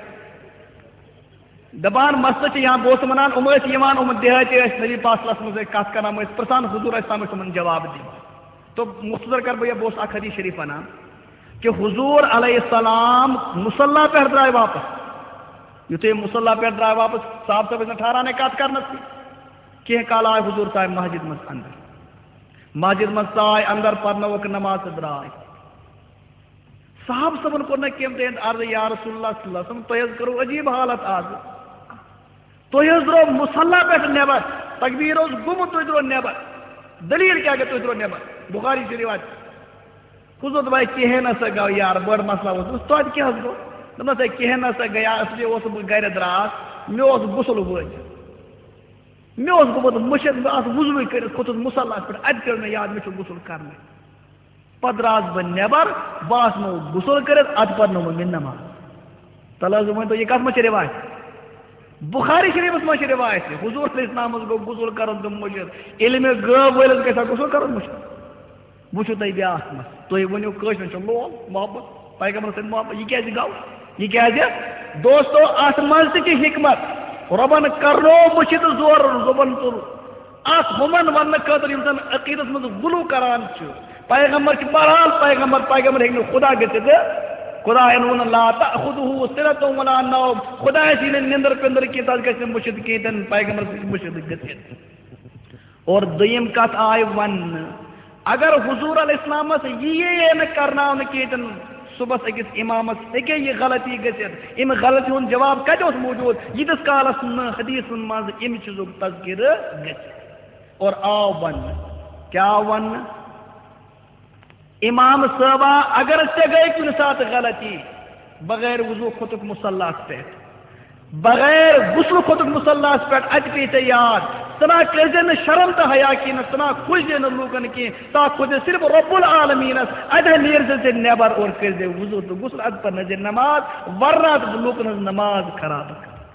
دپان مسلہٕ چھِ یا بہٕ اوسُس وَنان یِم ٲسۍ یِوان یِم دِہٲتی ٲسۍ نبی پاک صلی اللہ علیہ وسلم ٲسۍ کتھ کران ٲسۍ پرٛژھان حضوٗر ٲسۍ تام ٲسۍ تِمن جواب دِنۍ تو مختصر کر بہٕ بہٕ اوسُس اکھ حدیث شریف وَنان کہ حضور علیہ السلام مصلیٰ پٮ۪ٹھ درٛاے واپس یُتھُے مصلیٰ پٮ۪ٹھ درٛاے واپس صاحب صٲب ٲسۍ ٹھہرانے کتھ کرنس کینٛہہ کال آے حضور ژاے مسجد منٛز منٛز ژاے اندر پرنووُکھ نماز تہٕ درٛاے صاحب صٲبن کوٚر نہٕ کیٚنٛہہ تِہنٛد عرض یا رسول اللہ صلی اللہ علیہ وسلم تۄہہِ حظ کٔرٕو عجیٖب حالت آز تُہۍ حظ درٛاو مصلیٰ پٮ۪ٹھ نٮ۪بر تقبیٖر اوس گوٚمُت تُہۍ درٛاو نٮ۪بر دلیٖل کیٛاہ گٔے تُہۍ درٛاو نٮ۪بر بُخاری شریٖف حضور دوٚپ کِہیٖنۍ نسا گوٚو یار بٔڑ مسلہ اوس توتہِ کیٛاہ حظ گوٚو دوٚپنس ہے کِہیٖنۍ نسا گٔیا اصلی اوسُس بہٕ گرِ درٛاس مےٚ اوس غسل وٲجِتھ مےٚ اوس گوٚمُت مٔشِد بہٕ آسہٕ وُضوٗ کٔرِتھ کھوٚتُس مصلیٰ پٮ۪ٹھ اَتہِ پیوٚو مےٚ یاد مےٚ چھُ غسل کرنٕے پتہٕ درٛاس بہٕ نٮ۪بر بہٕ آسہٕ نہٕ غسل کٔرِتھ اَدٕ پرنوو مےٚ نماز تلہٕ حظ ؤنۍتو یہِ کتھ منٛز چھِ رِوایت بُخاری شریٖفس منٛز چھِ رِوایت حضوٗر علیہ السلامس گوٚو غسل کرُن تہٕ مٔشِد علمِ غٲب وٲلِس گژھِ ہا غسل کرُن مٔشِد وٕچھِو تُہۍ بیٛاکھ مسلہٕ تُہۍ ؤنِو کٲشرٮ۪ن چھُ لول محبت پیغمبرس سۭتۍ محبت یہِ کیٛازِ گوٚو یہِ کیٛازِ دوستو اتھ منٛز تہِ چھِ حکمت رۄبن کرنو مٔشِد زورٕ زُبن تُل اتھ ہُمن وننہٕ خٲطرٕ یِم زن عقیٖدس منٛز غلو کران چھِ پیغمبر چھِ بہرحال پیغمبر ہیٚکہِ نہٕ خدا گٔژھِتھ خدایَن ووٚن لا تأخذه سِنَةٌ ولا نوم خدایس یی نہٕ نیندٕر پِندٕر کینٛہہ تتھ گژھِ نہٕ مٔشِد کینٛہہ پیغمبرس گژھِ مٔشِد گٔژھِتھ اور دوٚیِم کتھ آیہِ وننہٕ اگر حضور علیہ السلامس یی نہٕ کرناونہٕ کینٛہہ صبحس أکِس اِمامس ہیٚکے یہِ غلطی گٔژھِتھ اَمہِ غلطی ہُنٛد جواب کتہِ اوس موٗجوٗد ییٖتِس کالس نہٕ حدیٖثن منٛز اَمہِ چیٖزُک تذکرٕ گژھِ اور آو وننہٕ کیٛاہ آو وننہٕ امام صٲبا اگر ژےٚ گٔے کُنہِ ساتہٕ غلطی بغیر وضوٗ کھوٚتُکھ مُصلاہس پٮ۪ٹھ بغیر غسلہٕ کھوٚتُکھ مُصلاہس پٮ۪ٹھ اَتہِ پیٚیہِ ژےٚ یاد ژٕ نہ کٔرزِ نہٕ شرم تہٕ حیا کِہیٖنۍ ژٕ نہ کھُلزِ نہٕ لوٗکن کینٛہہ ژٕ کھوٚت صرف رۄب العالمیٖنس اَتہِ نیرزِ ژےٚ نٮ۪بر اور کٔرزِ وضوٗ تہٕ غسل اَدٕ پرنٲیزِ نماز ورنہ تہٕ لوٗکن ہٕنٛز نماز خراب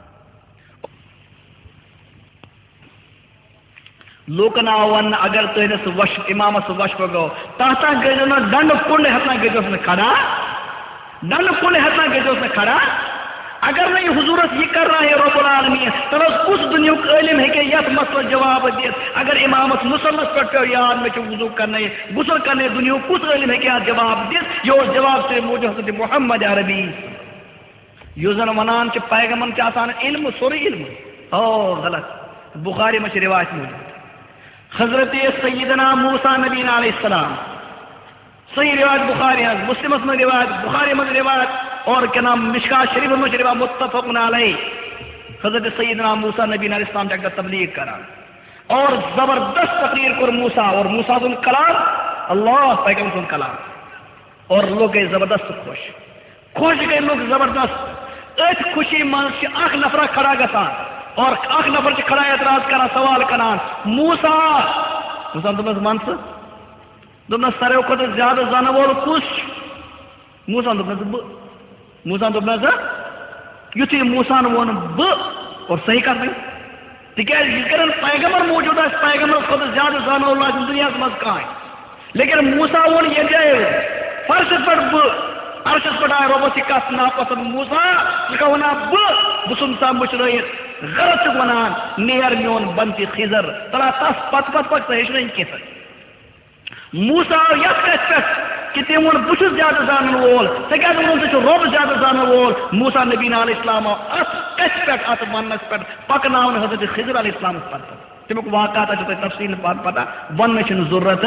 لوٗکن آو وننہٕ اگر تُہنٛدِس امامس وشفہٕ گوٚو تتھ تانۍ گٔژھۍزیو نہٕ ڈنڈٕ کُنڈٕ ہٮ۪تھ گٔژھۍزیوس نہٕ کھڑا ڈنڈٕ کُنڈٕ ہٮ۪تھ گٔژھۍزیوس نہٕ کھڑا اگر نہٕ یہِ حضوٗرس یہِ کرنایہِ رۄب العالمیٖن تیٚلہِ حظ کُس دُنیہُک عٲلِم ہیٚکہِ یتھ مسلس جواب دِتھ اگر امامس مُصلس پٮ۪ٹھ پیٚو یاد مےٚ چھُ وضوٗ کرنٲیِتھ غسل کرنٲیِتھ دُنیہُک کُس عٲلِم ہیٚکہِ اتھ جواب دِتھ یہِ اوس جواب صرف موٗجوٗد حضرت محمد عربی یُس زن ونان چھِ پیغمبرن چھِ آسان علم سورُے علم غلط بُخاری منٛز چھِ رِوایت موٗجوٗد حضرت سیدنا موسیٰ نبی علیہ السلام صحیح روایت بخاری ہے مسلمس میں روایت بخاری میں روایت اور کیا نام مشکات شریف میں روایت متفق علیہ حضرت سیدنا موسیٰ نبی علیہ السلام جا کر تبلیغ کرا اور زبردست تقریر کر موسیٰ اور موسیٰ سن کلام اللہ پیغمبر سن کلام اور لوگ گئے زبردست خوش گئے لوگ زبردست ایک خوشی منش اخ نفرہ کھڑا گسان اور اخ نفر چھ کھڑا اعتراض کران سوال کران موسیٰ دپنس منس دپنس ساروی کھۄتہٕ زیادٕ زانن وول کُس موسیٰ دپنس بہٕ موسیٰ دپنس یُتھُے موسیٰ ووٚن بہٕ اور صحیح کتھ تِکیٛازِ یہِ کرن پیغمبر موٗجوٗد آسہِ پیغمبر کھۄتہٕ زیادٕ زانن وول آسہِ دُنیاہس منٛز کانٛہہ لیکن موسیٰ ووٚن ییٚتہِ فرشس پٮ۪ٹھ بہٕ عرشس پٮ۪ٹھ آیہِ رۄبس یہِ کتھ ناپسنٛد موسیٰ ژٕ چھُکھا ونان بہٕ چھُس سا مٔشرٲیِتھ غلط چھُکھ ونان نیر میون بنتہِ خضر تلا تس پتہٕ ژٕ ہیٚچھنٲیِن کینٛژھا موسیٰ آو یتھ کتھِ پٮ۪ٹھ کہ تٔمۍ ووٚن بہٕ چھُس زیادٕ زانن وول ژےٚ کیٛازِ ووٚنُن ژٕ چھُکھ رۄب زیادٕ زانن وول موسیٰ نبی علیہ السلام آو اتھ کتھِ پٮ۪ٹھ اتھ وننس پٮ۪ٹھ پکناونہٕ حضرت خضر علیہ السلامس پتہٕ تمیُک واقعات چھُ تۄہہِ تفصیل پتہ وننٕچ چھنہٕ ضروٗرت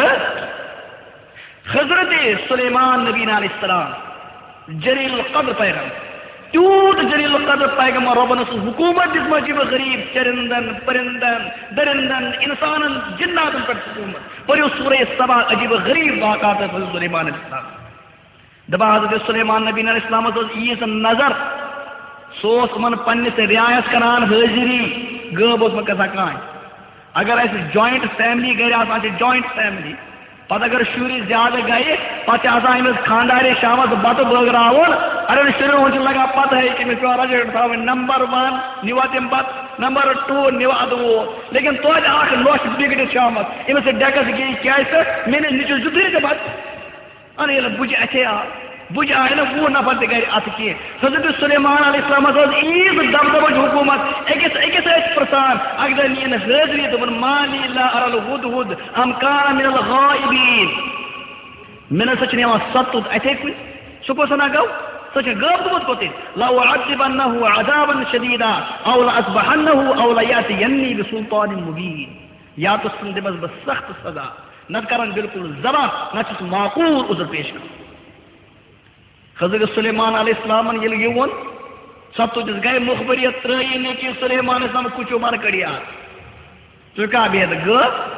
حضرت سلیمان نبی علیہ السلام جلیل القدر پیغمبر تیوٗت جلیل القدر پیغمبر رۄبن ٲسٕس حکوٗمت دِژمٕژ یِمہٕ غریٖب چرندن پرندن درندن انسانن جناتن پٮ۪ٹھ حکوٗمت پٔرِو سورہ سبا عجیب غریٖب واقعات حضرت سلیمان علیہ السلام دپان حضرت سلیمان نبی علیہ السلامس ٲس ییٖژ نظر سُہ اوس یِمن پننِس رعایس کران حٲضری غٲب اوس نہٕ گژھان کٕہٕنۍ اگر اَسہِ جویِنٹ فیملی گرِ آسان چھِ جویِنٹ فیملی پتہٕ اگر شُرۍ زیادٕ گٔیہِ پتہٕ چھِ آسان أمِس خانٛدارِ شامس بتہٕ بٲگراوُن اگر شُرٮ۪ن ہُنٛد چھُ لگان پتہٕ ہے کہِ أمِس پیٚوان رجٲٹ تھاوٕنۍ نمبر 1 نِوا تِم پتہٕ نمبر 2 نواد وہ لیکن تو آخ لوش بگڑ شامت امس ڈیکس گئی کیا میرے نیچے زدری کے بعد انے بج اتھے آ بج آئے نا وہ نفر تہ گر ات کی حضرت سلیمان علیہ السلام عیز دبدبہ حکومت اکس پرسان اگر نین حاضری دپن مالی لا ارى الهدهد ام كان من الغائبین میں نے سچ نیوان ستت اتھے کوئی سکو سنا گو سچ غاب دمت کوتے لو عذبنه عذابا شديدا او لاصبحنه او لياتيني بسلطان مبين یا تو سن دمس بس سخت سزا نہ کرن بالکل ذبح نہ چھ معقول عذر پیش کر حضرت سلیمان علیہ السلام یل یون سب تو جس گئے مخبریت ترائی نے کہ سلیمان علیہ السلام کچھ عمر کڑیا تو کا بید گ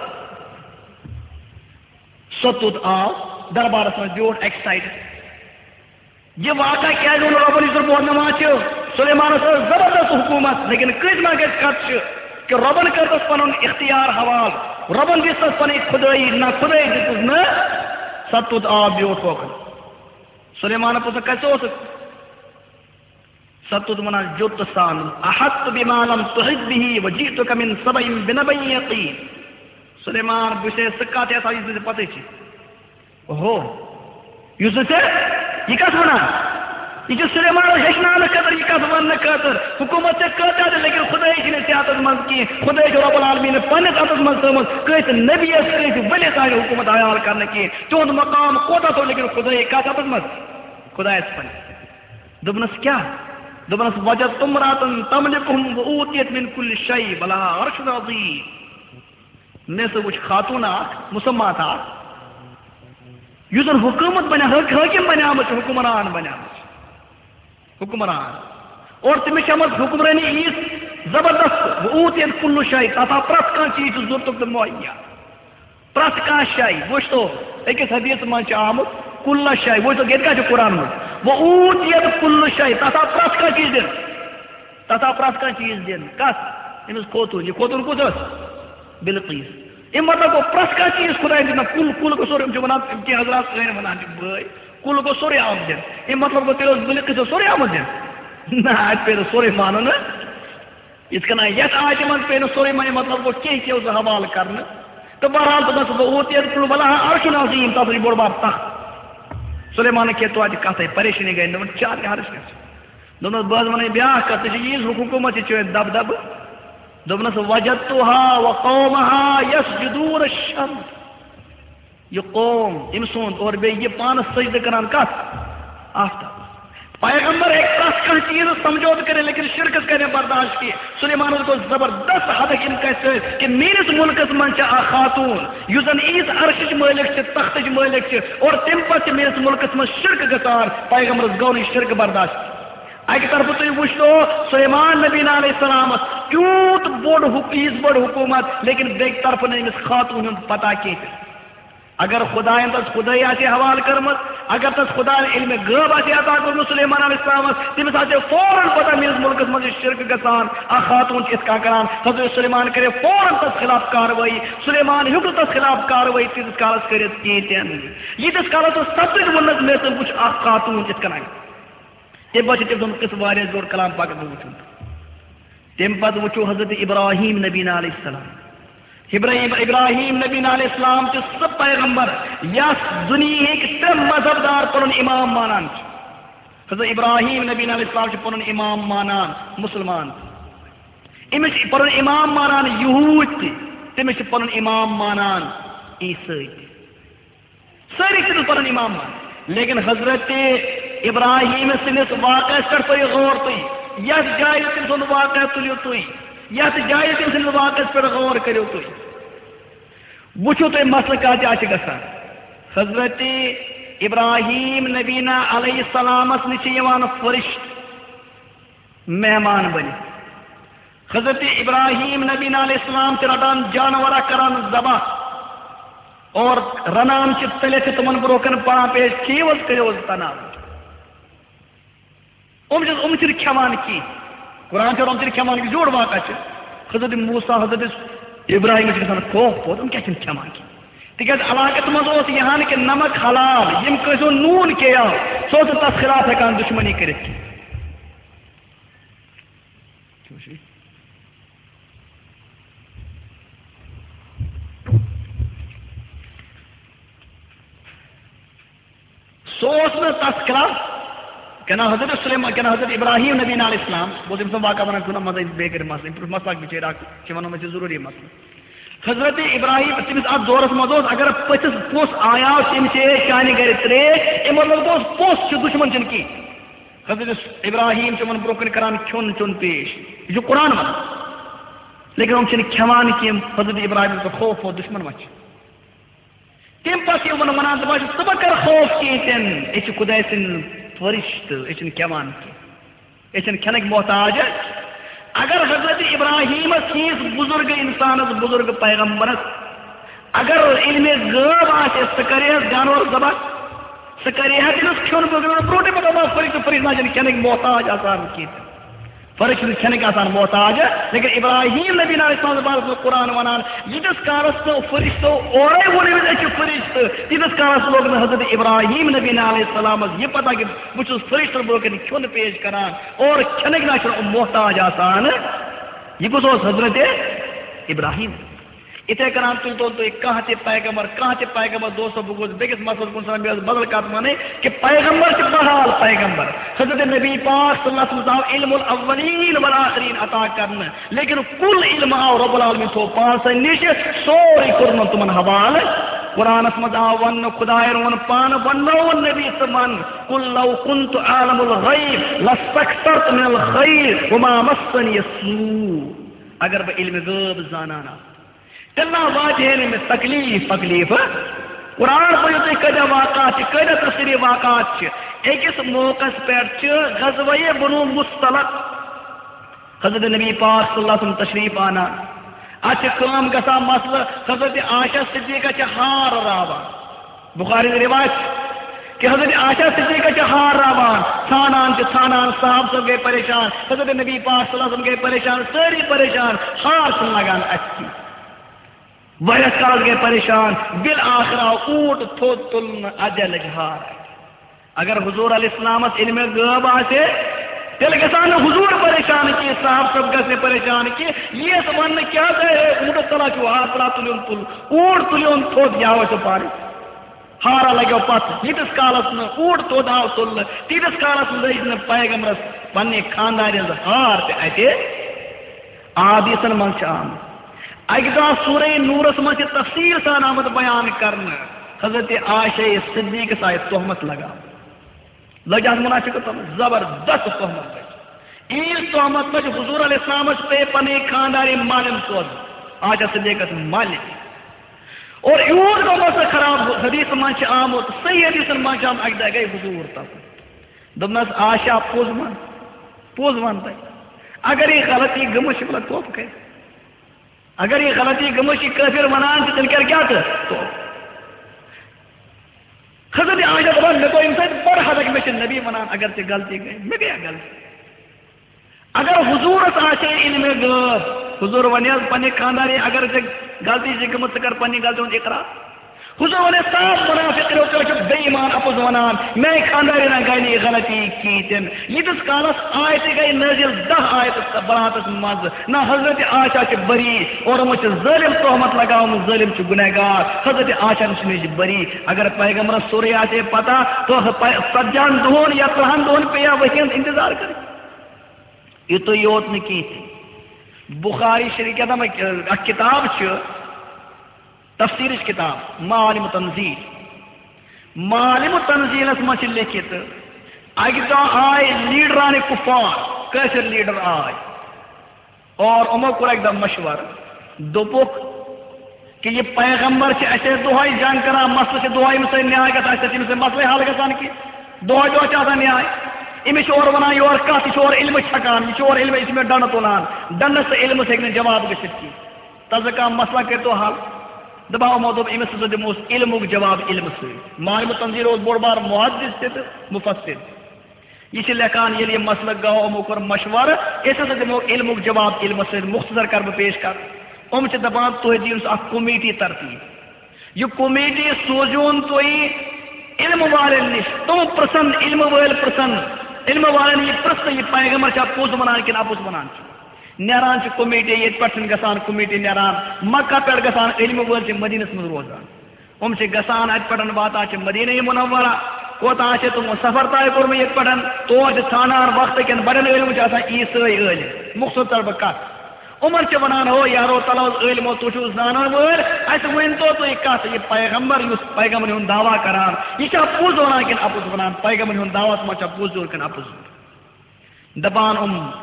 ستت آو دربار سے بیوٹ ایکسائٹڈ یہ واقعہ کیا ہے انہوں رب العزت بہت نماز سلیمان علیہ السلام زبردست حکومت لیکن کچھ نہ کچھ کت کہ ربن کرتس پنن اختیار حوال ربن دستس پنی خدائی نہ خدائی دستس نہ ستت آو بیوٹ ہوکن سلیمان پوچھا کیسے ہو سکتا ستت منا جت سان احط بما لم تحط به وجئتك من سبع بنبأ يقين سلیمان بوشے سکات ایسا یہ پتہ چھ اوہو یوسف سے یہ کس ونا یہ جو سلیمان ہشنان قدر یہ کس ون قدر حکومت سے قدر ہے لیکن خدای کی نے سیاست من کی خدای جو رب العالمین پنس عطت من سمجھ کیس نبی اس کیس ولی ساری حکومت عیال کرنے کی چون مقام کوتا تو لیکن خدای کا عطت من خدای اس پن دبنس کیا دبنس وجد امراتن تملکهم وؤتیت من کل شیء بلا عرش عظیم نے سے کچھ خاتون مسمى تھا یوزن حکومت بنا حاکم بنا مت حکمران بنا حکمران اور تمہیں شمس حکمرانی ایس زبردست وؤتیت کل شیء تھا پرت کان چیز ضرورت تو مہیا پرت کان شیء وچ تو ایک حدیث من آمد کل شیء وہ تو گیت کا جو قرآن میں وؤتیت کل شیء تھا پرت کان چیز دن تھا پرت کان چیز دن کس امس کوتون یہ کوتون کو دس بلقیس ام مطلب کو پرت کان چیز خدا دن کل کو سورہ جو بنا کہ حضرات کہنے بنا بھائی کل کو سورہ آمد دن ام مطلب کو تیرے بلقیس سورہ آمد دن نہ آج پہ سورہ مانو نا اس کا نا یس آج من پہ سورہ مانے مطلب کو کیا اسے حوال کرنا تو بہرحال تو بس وؤتیت کل بلا عرش عظیم تفری بڑ بار تخت سلیمان کے تو آج کہتا ہے پریشانی گئی نمبر 4 کے حرش کرتے دونوں بعض منہ بیاہ کرتے ہیں یہ حکومت چوئے دب دب دبنس وجدتها وقومها يسجدون الشمس یہ قوم امسون اور بے یہ پانس سجدہ کران کس آفتاب پیغمبر ایک کس کا چیز سمجھوت کرے لیکن شرکت کرنے برداشت کی سلیمان کو زبردست حد ان کہتے ہیں کہ میرے ملک من چا خاتون یوزن ایس عرش مالک سے تخت مالک سے اور تم پر میرے ملک من شرک گزار پیغمبر گونی شرک برداشت ایک طرف تو وچھو سلیمان نبی علیہ السلام کیوت بڑ حکومت لیکن بیک طرف نے اس خاتون پتہ کی اگر خدا تس خدائی آتے حوال کرمت اگر تس خدا علم غیب آتے عطا کرم سلیمان علیہ السلام تمس آتے فوراً پتہ میرے ملک مجھے شرک گسان خاتون اس کا کران حضرت سلیمان کرے فوراً تس خلاف کاروائی سلیمان ہیوک تس خلاف کاروائی تیس کالس کرت کیتین یہ تس کالس سب سے ونت میں سے کچھ خاتون اس کا نہیں یہ بچے تم کس وارے زور کلام پاک میں وچھو تم پت وچھو حضرت ابراہیم نبی علیہ السلام ابراہیم نبی علیہ السلام کے سب پیغمبر یس دنیا کے تم مذہب دار پرن امام مانان حضرت ابراہیم نبی علیہ السلام کے پرن امام مانان مسلمان امس پرن امام مانان یہود تمس پرن امام مانان عیسائی ساری چیز پرن امام مان لیکن حضرت ابراہیم سنس واقع کر تو غور تو یس جائے تم سن واقع تلیو تو یس جائے تم سن واقع پر غور کرو تو وچھو تو مسئلہ کا جا گسان حضرت ابراہیم نبینا علیہ السلام نش فرشت مہمان بنی حضرت ابراہیم نبینا علیہ السلام سے رٹان جانورہ کران ذبح اور رنان چ تلے سے تمن بروکن پڑا پیش چیوز کریوز تناب چر کھمان کی قرآن چر چر کھمان کی جوڑ واقع حضرت موسیٰ حضرت ابراہیم گھان خوف پوت کیا کھمان کی تکیاز علاقت مز یہاں کہ نمک حلال یم کسو نون کیا سو تس خلاف ہکان دشمنی کرت سوس نا تذکرہ کنا حضرت سلیمان کنا حضرت ابراہیم نبی علیہ السلام وہ تم سب واقعہ بنا کنا مزہ بے کر مسئلہ مسئلہ بچے راک چمنوں میں سے ضروری مسئلہ حضرت ابراہیم تمس ات دورس مز اگر پتس پوس آیا تم سے چانہ گر تریش امن مطلب پوس دشمن چن کی حضرت ابراہیم چمن بروکن کران کھون چون پیش یہ قرآن من لیکن ہم چن کھوان کی حضرت ابراہیم کو خوف ہو دشمن مچ تم پس یہ ونان دپان ثہ کر خوف کیتن یہ خدا سن فرشت یہ کھوان کی یہ کھنک محتاج اگر حضرت ابراہیم سیس بزرگ انسان بزرگ پیغمبرس اگر علم غیب آسے سہ کرے جانور ذبح سہ کرے تمس کھیون بروٹے پتہ فرشت فرشت نہ کھنک محتاج آسان کی فرشت کھنک آسان محتاج لیکن ابراہیم نبی علیہ السلام بارس میں قرآن ونان یتس کالس تو فرشتو اورے ون فرشت تیتس کالس لوگ حضرت ابراہیم نبی علیہ السلام یہ پتہ کہ بچ فرشت برو کھن پیش کران اور کھنک نہ محتاج آسان یہ کس حضرت ابراہیم اتھے کران تل تو کھانا تہ پیغمبر دوستو بہ بیس مسئلہ کن سان بدل کت ون کہ پیغمبر سے بحال پیغمبر حضرت نبی پاک صلی اللہ علیہ وسلم علم الاولین والآخرین عطا کرن لیکن کل علم آو رب العالمین تھو پانس نش سوری کرن تمن حوال قرآن مز آو ون خدائر ون پان ونو نبی تمن قل لو كنت عالم الغیب لاستكثرت من الخیر وما مسنی السوء اگر بہ علم غیب زانانا تلنا واجہ میں تکلیف قرآن پڑھو تھی کدا واقعات کدا تفسیری واقعات ایکس موقع پہ غزوہ بنو مصطلق حضرت نبی پاک صلی اللہ علیہ وسلم تشریف آنا کام گسا مسئلہ حضرت عائشہ صدیقہ ہار راوا بخاری روایت کہ حضرت عائشہ صدیقہ ہار راوان ژھانان صاحب سب گئے پریشان حضرت نبی پاک صلی اللہ علیہ وسلم گئے پریشان ساری پریشان ہار سن لگان اچھی واریاہ کال گئے پریشان بالآخر اونٹ تھوت تلن اجل ہار اگر حضور علیہ السلام علم غیب آسے تیل گسان حضور پریشان کی صاحب سب گسے پریشان کی یہ ون کیا گئے اونٹ تلا کیوں ہار تلا تلیون تل اونٹ تلیون تھوت جاو سے پاری ہارا لگو پت یتس کالس نا اونٹ تھوت آو تل تیتس کالس نا پیغمبرس پنہ خاندان ہار تہ اتے آدیسن من عام اکہ دہ سورہ نورس من تفصیل سان آمد بیان کرن حضرت عائشہ صدیقہ آئے تہمت لگا لگ ات منافق زبردست تہمت لگ ایس تہمت مجھ حضور علیہ السلام پہ پنہ خاندانی مالم سوز عائشہ صدیقہ مالم اور یور گو مسئلہ خراب حدیث من آمد صحیح حدیث من آم اکہ دہ گئی حضور تک دپنس عائشہ پوز ون تہ اگر یہ غلطی گمش کوپ کرے اگر یہ غلطی گمشی کافر ونان تیل کر کیا تو حضرت عائشہ دپان مے گو ام سۭتۍ بڑ حدک مے نبی ونان اگر ژےٚ غلطی گئی مے گیا غلطی اگر حضورس آسے علم غیب حضور ون پنہ خاندانی اگر ژےٚ غلطی چھ گٔمٕژ ژٕ کر پنہ غلطی ہُنٛد اقرار حضور ون صاف منافق بے ایمان اپز ونان میں خاندانی نہ گئی یہ غلطی کیتن یتس کالس آیت گئی نازل 10 آیت براتس مز نہ حضرت عائشہ چھ بری اور ہم ظالم تہمت لگاؤ ظالم چھ گنہگار حضرت عائشہ چھ بری اگر پیغمبر سورے آتے پتہ تو 70 دہن یا 30 دہن پہ وہی انتظار کرے یہ تو یوت نہ کی بخاری شریف کیا تھا کتاب چھ تفسیر کتاب معالم تنزیل من لکھت اکہ دہ آئے لیڈران کفار کیسر لیڈر آئے اور امو کور اکہ دہ مشور دوپک کہ یہ پیغمبر اسے دہائی جنگ کران مسئلہ دہائی میں نیائے گا تمہیں مسئلہ حل گا کہ دہائی دہائی آسان نیائے امس اور ونان یور کت یہ علم چھکان یہ علم اس میں ڈن تلان ڈنس تو علم ہیکہ جواب گھت کی تزہ کم مسئلہ کرتو حل دپا امو دوپ امس ہسا دموس علم جواب علم ست معلوم تنظیر بوڑ بار محدث تہ مفسر یہ لکھان یل یہ مسئلہ گو امو کور مشور اس ہسا دمو علم جواب علم ست مختصر کر پیش کر ام چھ دپان تھی دِیو اخ کمیٹی ترتیب یہ کمیٹی سوزون تھی علم والن نش تم پرسن علم ول پرسن علم والن یہ پرس یہ پیغمبر چھا پوز ونان کن اپوز ونان نیران چھ کمیٹی یہ پہ گسان کمیٹی نیران مکہ پہ گسان علم ول مدینس من روزان چھ گسان ات پہ واتان مدینہ منورہ کوت آچے تم سفر طے کورم یت پڑھن تور ژھانڈان وقت کن بڑن علم عیسائی علم مخصوص طور کت عمر ونان ہو یارو تلو علمو تُو زانن وول اس ونتو تھی کت یہ پیغمبر اس پیغمبر ہند دعویٰ کران یہ پوز ونان کن اپز ونان پیغمبر ہند دعوت مجھا پوز کن اپز دپان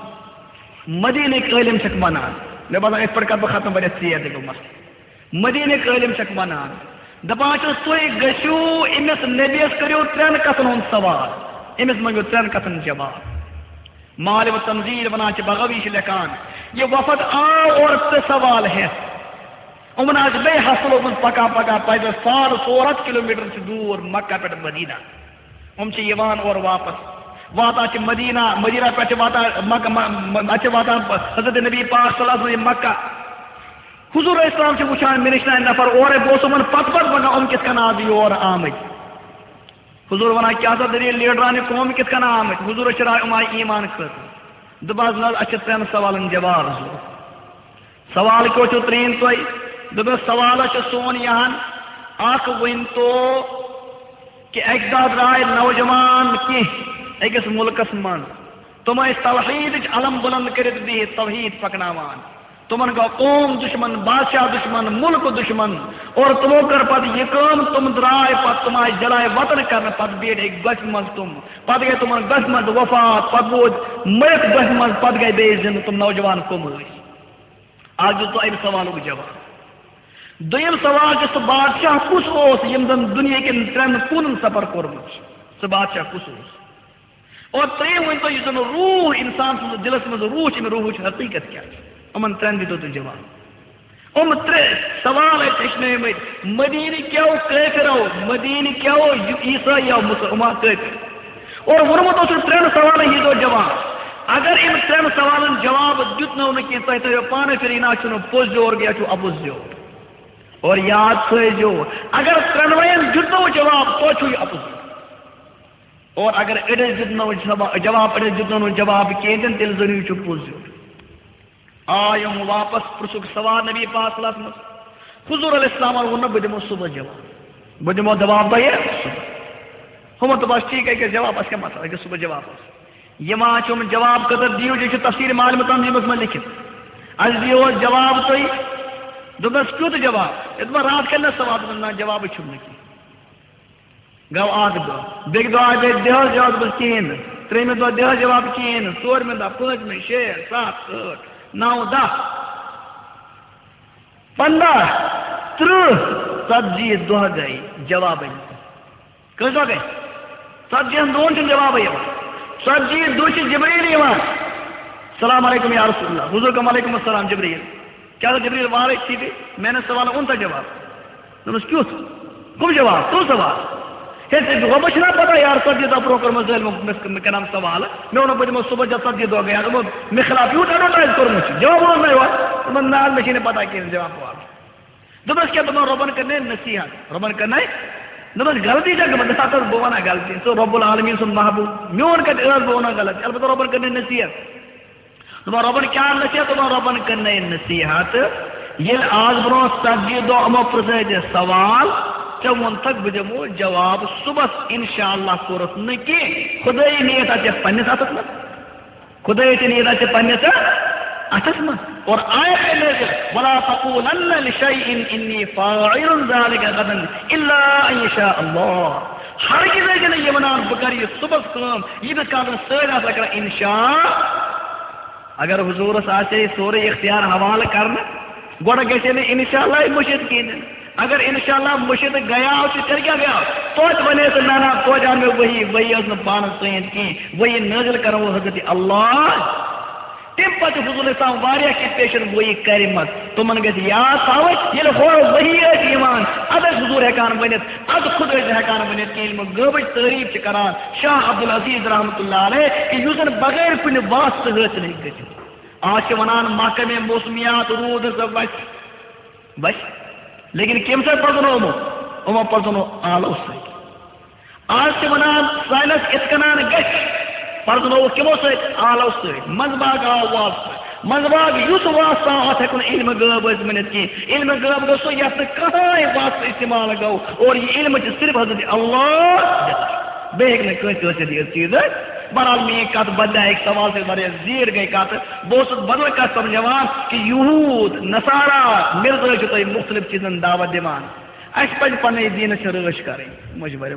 مدینک علم چھ ونان مے باسان ات پہ کر بہ ختم ورت ژیر تہ گو مسئلہ مدینک علم چھ ونان دپان تھی گژھو امس نبیس کریو ترین کتن ہند سوال امس منگو ترین کتن جواب مالب تنظیر ونان بغوی لکھان یہ وفد آو اور سوال ہے امن آج بے حاصل امن پکا پکا پیدل 400 کلومیٹر سے دور مکہ پہ مدینہ یوان اور واپس واتا مدینہ مدینہ پہ واتا مکہ واتا حضرت نبی پاک صلی اللہ علیہ وسلم مکہ حضور اسلام سے وچھان منشنا نفر اور بوس امن پت بنا کس کن آز یور آمد حضور ونان کیا سا دلیل لیڈران قوم کت کن آمد حضور چرائے امائی ایمان خطر دباز نال اچھے ترین سوالن جواب سوال کیوں چھو ترین تو دباز سوال اچھے سون یہاں آکھ ون تو کہ ایک داد رائے نوجوان کی ایک ملکس من تم اس توحید علم بلند کرت دی توحید پکناوان تمن گو قوم دشمن بادشاہ دشمن ملک دشمن اور تمو کر پت یہ کام تم درائے پت تم آئی جلائے وطن کرنے پت بیٹ ایک گش مز تم پت گئے تمہن گش مز وفات پت بود مرت گش مز پت گئے بے زند تم نوجوان کم ہوئی آج تو ام سوال کو جواب دویم سوال جس بادشاہ کس اوس یم زن دنیا کے ترین کون سفر کورمت سہ بادشاہ کس اوس اور تریم ون تو یہ زن روح انسان سن دلس مز روح روح حقیقت کیا امن ترین دیتو تو جواب ترے سوال ہے مدینہ کیا کافرو مدینہ کیا عیسائی مسلمان کافر اور ورمت اس ترین سوال یہ دو جواب اگر ان ترین سوالن جواب دیتنو نکی تھی پانے پھر انہا چھنو پوز جو اور گیا چھو اپوز جو اور یاد تھے جو اگر ترنوین دیتنو جواب تو چھو یہ اپوز اور اگر اڈے دیتنو جواب اڈے دیتنو جواب کیدن تل ضروری چھو پوز جو آیم واپس پرسک سوال نبی پاک صلی اللہ علیہ وسلم حضور علیہ السلام اور بدمو صبح جواب بدمو جواب بھائی ہم تو بس ٹھیک ہے کہ جواب اس کا مسئلہ ہے کہ صبح جواب یہ ماں چم جواب قدر دیو جو تفسیر معلوم تنظیم میں لکھت از دیو جواب تو دبس کیوں تو جواب اتنا رات کرنا سوال نہ جواب چھوڑنے کی گو آگ دو بیگ دو آج دیو جواب بس کین ترے میں دو دیو جواب کین سور میں دا پانچ میں 6 7 8 9 10 15 30 ژتجی دہ گئی جواب کس دہ گئی 70 دون چھ جواب 70 دہ جبریل السلام علیکم یا رسول اللہ حضور کا علیکم السلام جبریل کیا جبریل وہاں تھی میں نے سوال ان کا جواب کیوں کم جواب تو سوال بچ نہ پتا یار 70 دہ پروکر میں کیا نام سوال میں انہوں نے صبح جب 70 دہ گیا میں خلاف یوں ایڈورٹائز کروں جواب نہیں ہوا نال مجھے پتا کہ جواب ہوا دبس کیا تمہیں روبن کرنے نصیحت روبن کرنا دبس غلطی جگہ بتا بہ وا غلطی سو رب العالمین سن محبوب میون کت بہ وا غلطی البتہ روبن کرنے نصیحت تمہیں روبن کیا نصیحت تمہیں روبن کرنے نصیحت یہ آج برو 70 دہ امو پرسے سوال چون تک بجمو جواب صبح انشاءاللہ کورت نکی خدای نیت آتے پنیس آتت میں خدای نیت آتے پنیس آتت میں اور آیت نظر وَلَا تَقُولَنَّ لِشَيْءٍ إِنِّي فَاعِلٌ ذَلِكَ غَدًا إِلَّا أَن يَشَاءَ اللَّهُ ہرگز ہے کہ نہیں یہ منان بکر یہ صبح کام یہ بھی کام سر آتا کرا انشاء اگر حضور ساتھ سورے اختیار حوال کرنا گوڑا کہتے ہیں انشاءاللہ مشید کینے اگر انشاءاللہ مشید گیا ہو تو چل کیا گیا تو بنے تو نانا تو جان میں وہی اس نے پانس سوئنت کی وہی نازل کرو حضرت اللہ تم پتہ حضور اسلام واریہ کی پیشن وہی کریمت تو من گژھِ یاد تھاوٕنۍ ییٚلہِ ہورٕ وحی ٲسۍ یِوان اَدٕ ٲسۍ حضور ہٮ۪کان ؤنِتھ اَدٕ خود ٲسۍ ہٮ۪کان ؤنِتھ کہِ ییٚلہِ غٲبٕچ تعریٖف چھِ کران شاہ عبدالعزیز رحمۃ اللہ علیہ کہ یُس زن بغیر کُنہِ واسطہٕ حٲصِل ہیٚکہِ گٔژھِتھ آز چھِ وَنان محکمے موسمیات روٗد ہسا بس لیکن کَمہِ سۭتۍ پرزنومو یِمو پرزنو آلو سۭتۍ آز چھِ وَنان ساینس یِتھ کٔنۍ گژھِ پرزنو کمو سۭتۍ آلو سۭتۍ منٛزباگ آو واسطہٕ منٛزباگ یُس واسطہٕ آو اَتھ ہٮ۪کو نہٕ علمِ غٲب ٲسۍ ؤنِتھ کینٛہہ علمِ غٲب گوٚو سُہ یَتھ نہٕ کٕہۭنۍ واسطہٕ استعمال گوٚو اور یہِ علم چھِ صرف حضرت اللہ بیگ یہ چیز بہرحال میں کت بدلے ایک سوال سے بڑے زیر گئی کت بہت بدل کت سمجھان کہ یہود نصارا مرزا تھی مختلف چیزن دعوت دان اس پہ پنہ دینس رش کریں مجبور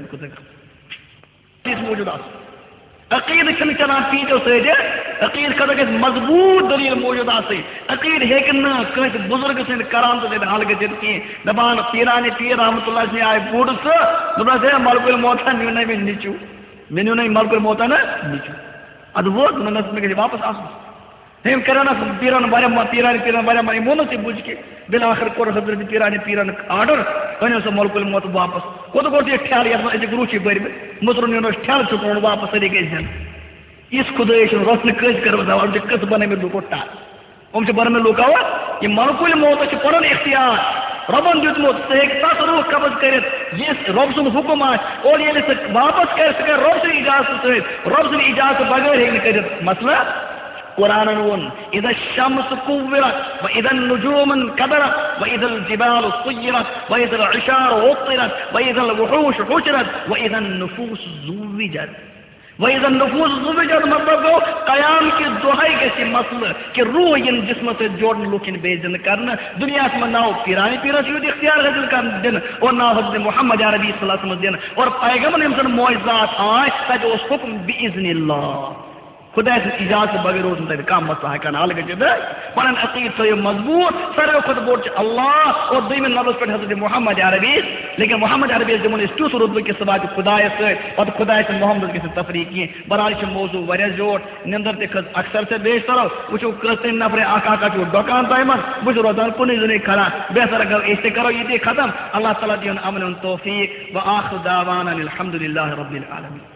چیز موجود عقید چلان پیٹو سی عقید خطر گھر مضبوط دلیل موجود عقید ہس بزرگ سند کران تو حل گھت کی دپان پیران پیر رحمۃ اللہ سن آئے بوڑ سا ملک الموتا نیو نا مے نیچو مے نیو نا ملک الموتا نا نیچو اد وہ مے واپس آم کران پیران پیران پیران واقع مونو سی بوجھ کے بالآخر کور حضرت پیران پیران آرڈر انو سو ملک الموت واپس کت گوٹ یہ ٹھل یہ روچی بر متر نیو ٹھل چھ واپس ساری گئی زن اس خدے روس نس کر کس بن میں لوکو ٹل بن لوکا یہ ملک الموت پن اختیار ربن دتمت تس روح قبض کرت رب سن حکم اور یل واپس کر سکے رب سن اجازت ست رب سن اجازت بغیر ہر مسئلہ قرآن ون اذا الشمس كورت واذا النجوم انكدرت واذا الجبال سيرت واذا العشار عطلت واذا الوحوش حشرت واذا النفوس زوجت واذا النفوس زوجت مطلب گو قیام کی دہائی گی مسئلہ کہ روح ان جسم سے جوڑن لوکن بیزن کرنا دنیا میں ناو پیرانی پیران سے اختیار حاصل کر دن اور نا حضرت محمد عربی صلی اللہ علیہ وسلم دن اور پیغمبر ہم سن معجزات آئے تاکہ اس حکم باذن اللہ خدا سے اجازت بغیر روزن تک کام مسئلہ ہے حل گھت پن عقید تھو مضبوط سارے خود بوڑ اللہ اور دم لفظ پہ حضرت محمد عربی لیکن محمد عربی دمن تیس رتبہ کس بات خدا ست خدا سے محمد گھت تفریق کی برحال موضوع واریاہ زیوٹ نندر تک اکثر سے بیشتر وچو کس نفر اکا ڈکان تمہ بس روزان کن زن کھڑا بہتر اگر اس کرو یہ ختم اللہ تعالیٰ دین امن توفیق وآخر دعوانا الحمد للہ رب العالمین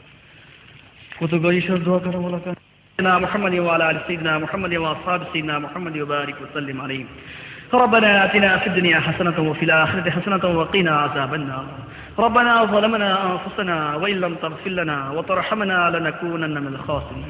سيدنا محمد وعلى آل سيدنا محمد وأصحاب سيدنا محمد وبارك وسلم عليه ربنا آتنا في الدنيا حسنة وفي الآخرة حسنة وقنا عذاب النار ربنا ظلمنا أنفسنا وإن لم تغفر لنا وترحمنا لنكونن من الخاسرين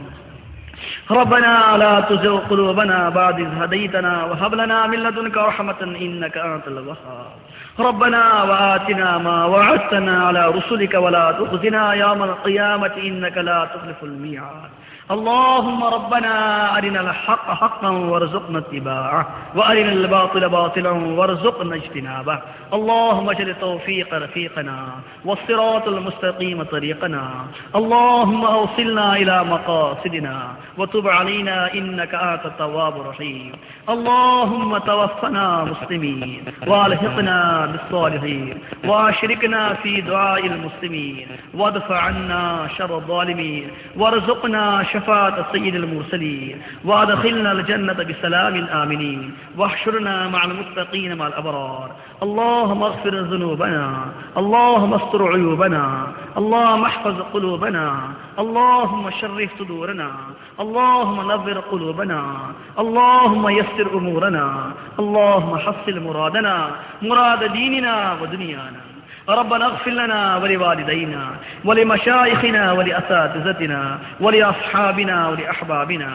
ربنا لا تزغ قلوبنا بعد إذ هديتنا وهب لنا من لدنك رحمة إنك أنت الوهاب ربنا وآتنا ما وعدتنا على رسلك ولا تخزنا يوم القيامة إنك لا تخلف الميعاد اللهم ربنا أرنا الحق حقا وارزقنا اتباعه وأرنا الباطل باطلا وارزقنا اجتنابه اللهم اجعل التوفيق رفيقنا والصراط المستقيم طريقنا اللهم أوصلنا إلى مقاصدنا وتب علينا إنك أنت التواب الرحيم اللهم توفنا مسلمين والحقنا بالصالحين واشركنا في دعاء المسلمين وادفع عنا شر الظالمين وارزقنا شفاعة سيد المرسلين وادخلنا الجنة بسلام آمنين واحشرنا مع المتقين مع الأبرار اللهم اغفر ذنوبنا اللهم استر عيوبنا اللهم احفظ قلوبنا اللهم شرف صدورنا اللهم نور قلوبنا اللهم يسر أمورنا اللهم حصل مرادنا مراد ديننا ودنيانا ربنا اغفر لنا ولوالدينا ولمشايخنا ولأساتذتنا ولأصحابنا ولأحبابنا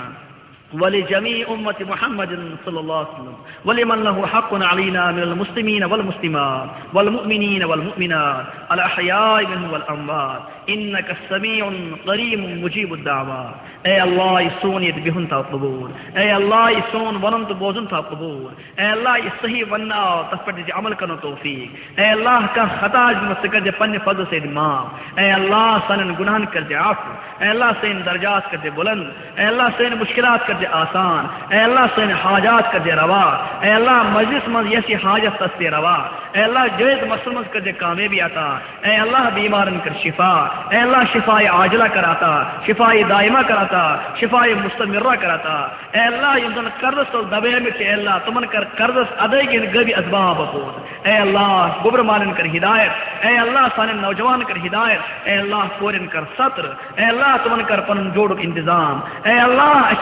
ولجميع أمة محمد صلى الله عليه وسلم ولمن له حق علينا من المسلمين والمسلمات والمؤمنين والمؤمنات الأحياء منهم والأموات إنك السميع قريب مجيب الدعوات اے اللہ یہ سونیت بہن تھا قبول اے اللہ یہ سون ونن تو بوزن تھا قبول اے اللہ یہ صحیح وننا تس پر عمل کرنا توفیق اے اللہ کا خطا مجھ کر دے پن فضل سے معاف اے اللہ سن گناہن کر دے عفو اے اللہ سین درجات کر دے بلند اے اللہ سین مشکلات کر دے آسان اے اللہ سین حاجات کر دے روا اے اللہ مجلس من ایسی حاجت تستے روا اے اللہ جید مسلم کر دے کامیابی عطا اے اللہ بیمارن کر شفا اے اللہ شفاء عاجلہ کراتا شفاء دائمہ کراتا شفاء مستمرہ کراتا اے اللہ یمن قرض تو دبے میں اے اللہ تمن کر قرض ادائیگی گبی اسباب بود اے اللہ گبر مالن کر ہدایت اے اللہ سان نوجوان کر ہدایت اے اللہ فورن کر ستر اے اللہ تمن کر پن جوڑ انتظام اے اللہ اچ پرس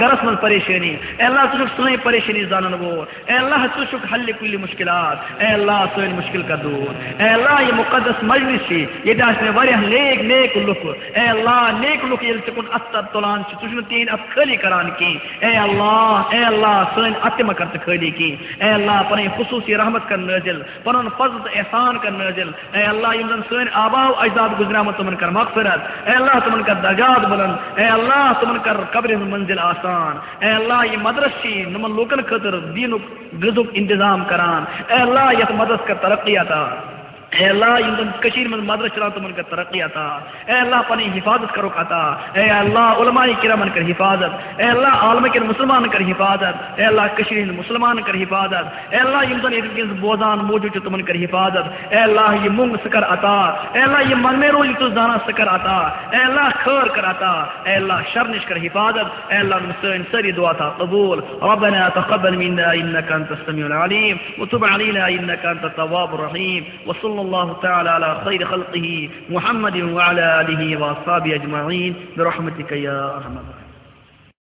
گرس من پریشانی اے اللہ ژٕ چھُکھ سٲنۍ پریشانی زانن وول اے اللہ ژٕ چھُکھ حل کُلہِ مشکلات اے اللہ سٲنۍ مشکل کر دور اے اللہ یہ مقدس مجلس چھِ ییٚتہِ آسہِ واریاہ نیک لُکھ اے اللہ نیک لُکھ ییٚلہِ ژےٚ کُن اَتھٕ تُلان چھِ ژٕ چھُکھ نہٕ تِہنٛدۍ اَتھٕ خٲلی کران کینٛہہ اے اللہ سٲنۍ اَتھٕ مہ کر ژٕ خٲلی کینٛہہ اے اللہ پنٕنۍ خصوٗصی رحمت کر نٲزِل پنُن فضل تہٕ احسان کر نٲزِل اے اللہ یِم زن سٲنۍ آبا و اجداد گُزریمٕتۍ تِمن کر مغفرت اے اللہ تِمن کر درجات بلند اے اللہ تِمن کر قبرِ ہُنٛد منزل آسان اے اللہ یہ مدرس چھِ یِمن لوٗکن خٲطرٕ دیٖنُک غذُک انتظام کران اے اللہ یتھ مدرس کر ترقی عطا اے اللہ یم زن کشیر من مدرس چلان تمن کر ترقی عطا اے اللہ پنی حفاظت کرو عطا اے اللہ علماء کرامن کر حفاظت اے اللہ عالم کے مسلمان کر حفاظت اے اللہ کشیر مسلمان کر حفاظت اے اللہ یم زن یتکن بوزان موجود تمن کر حفاظت اے اللہ یہ منگ سکر عطا اے اللہ یہ من میں روز تو زانا سکر عطا اے اللہ خیر کر عطا اے اللہ شر نش کر حفاظت اے اللہ مسلم سری دعا تھا قبول ربنا تقبل منا انك انت السميع العليم وتب علينا انك انت التواب الرحيم وصلى الله تعالى على خير خلقه محمد وعلى آله وأصحابه أجمعين برحمتك يا أرحم الراحمين.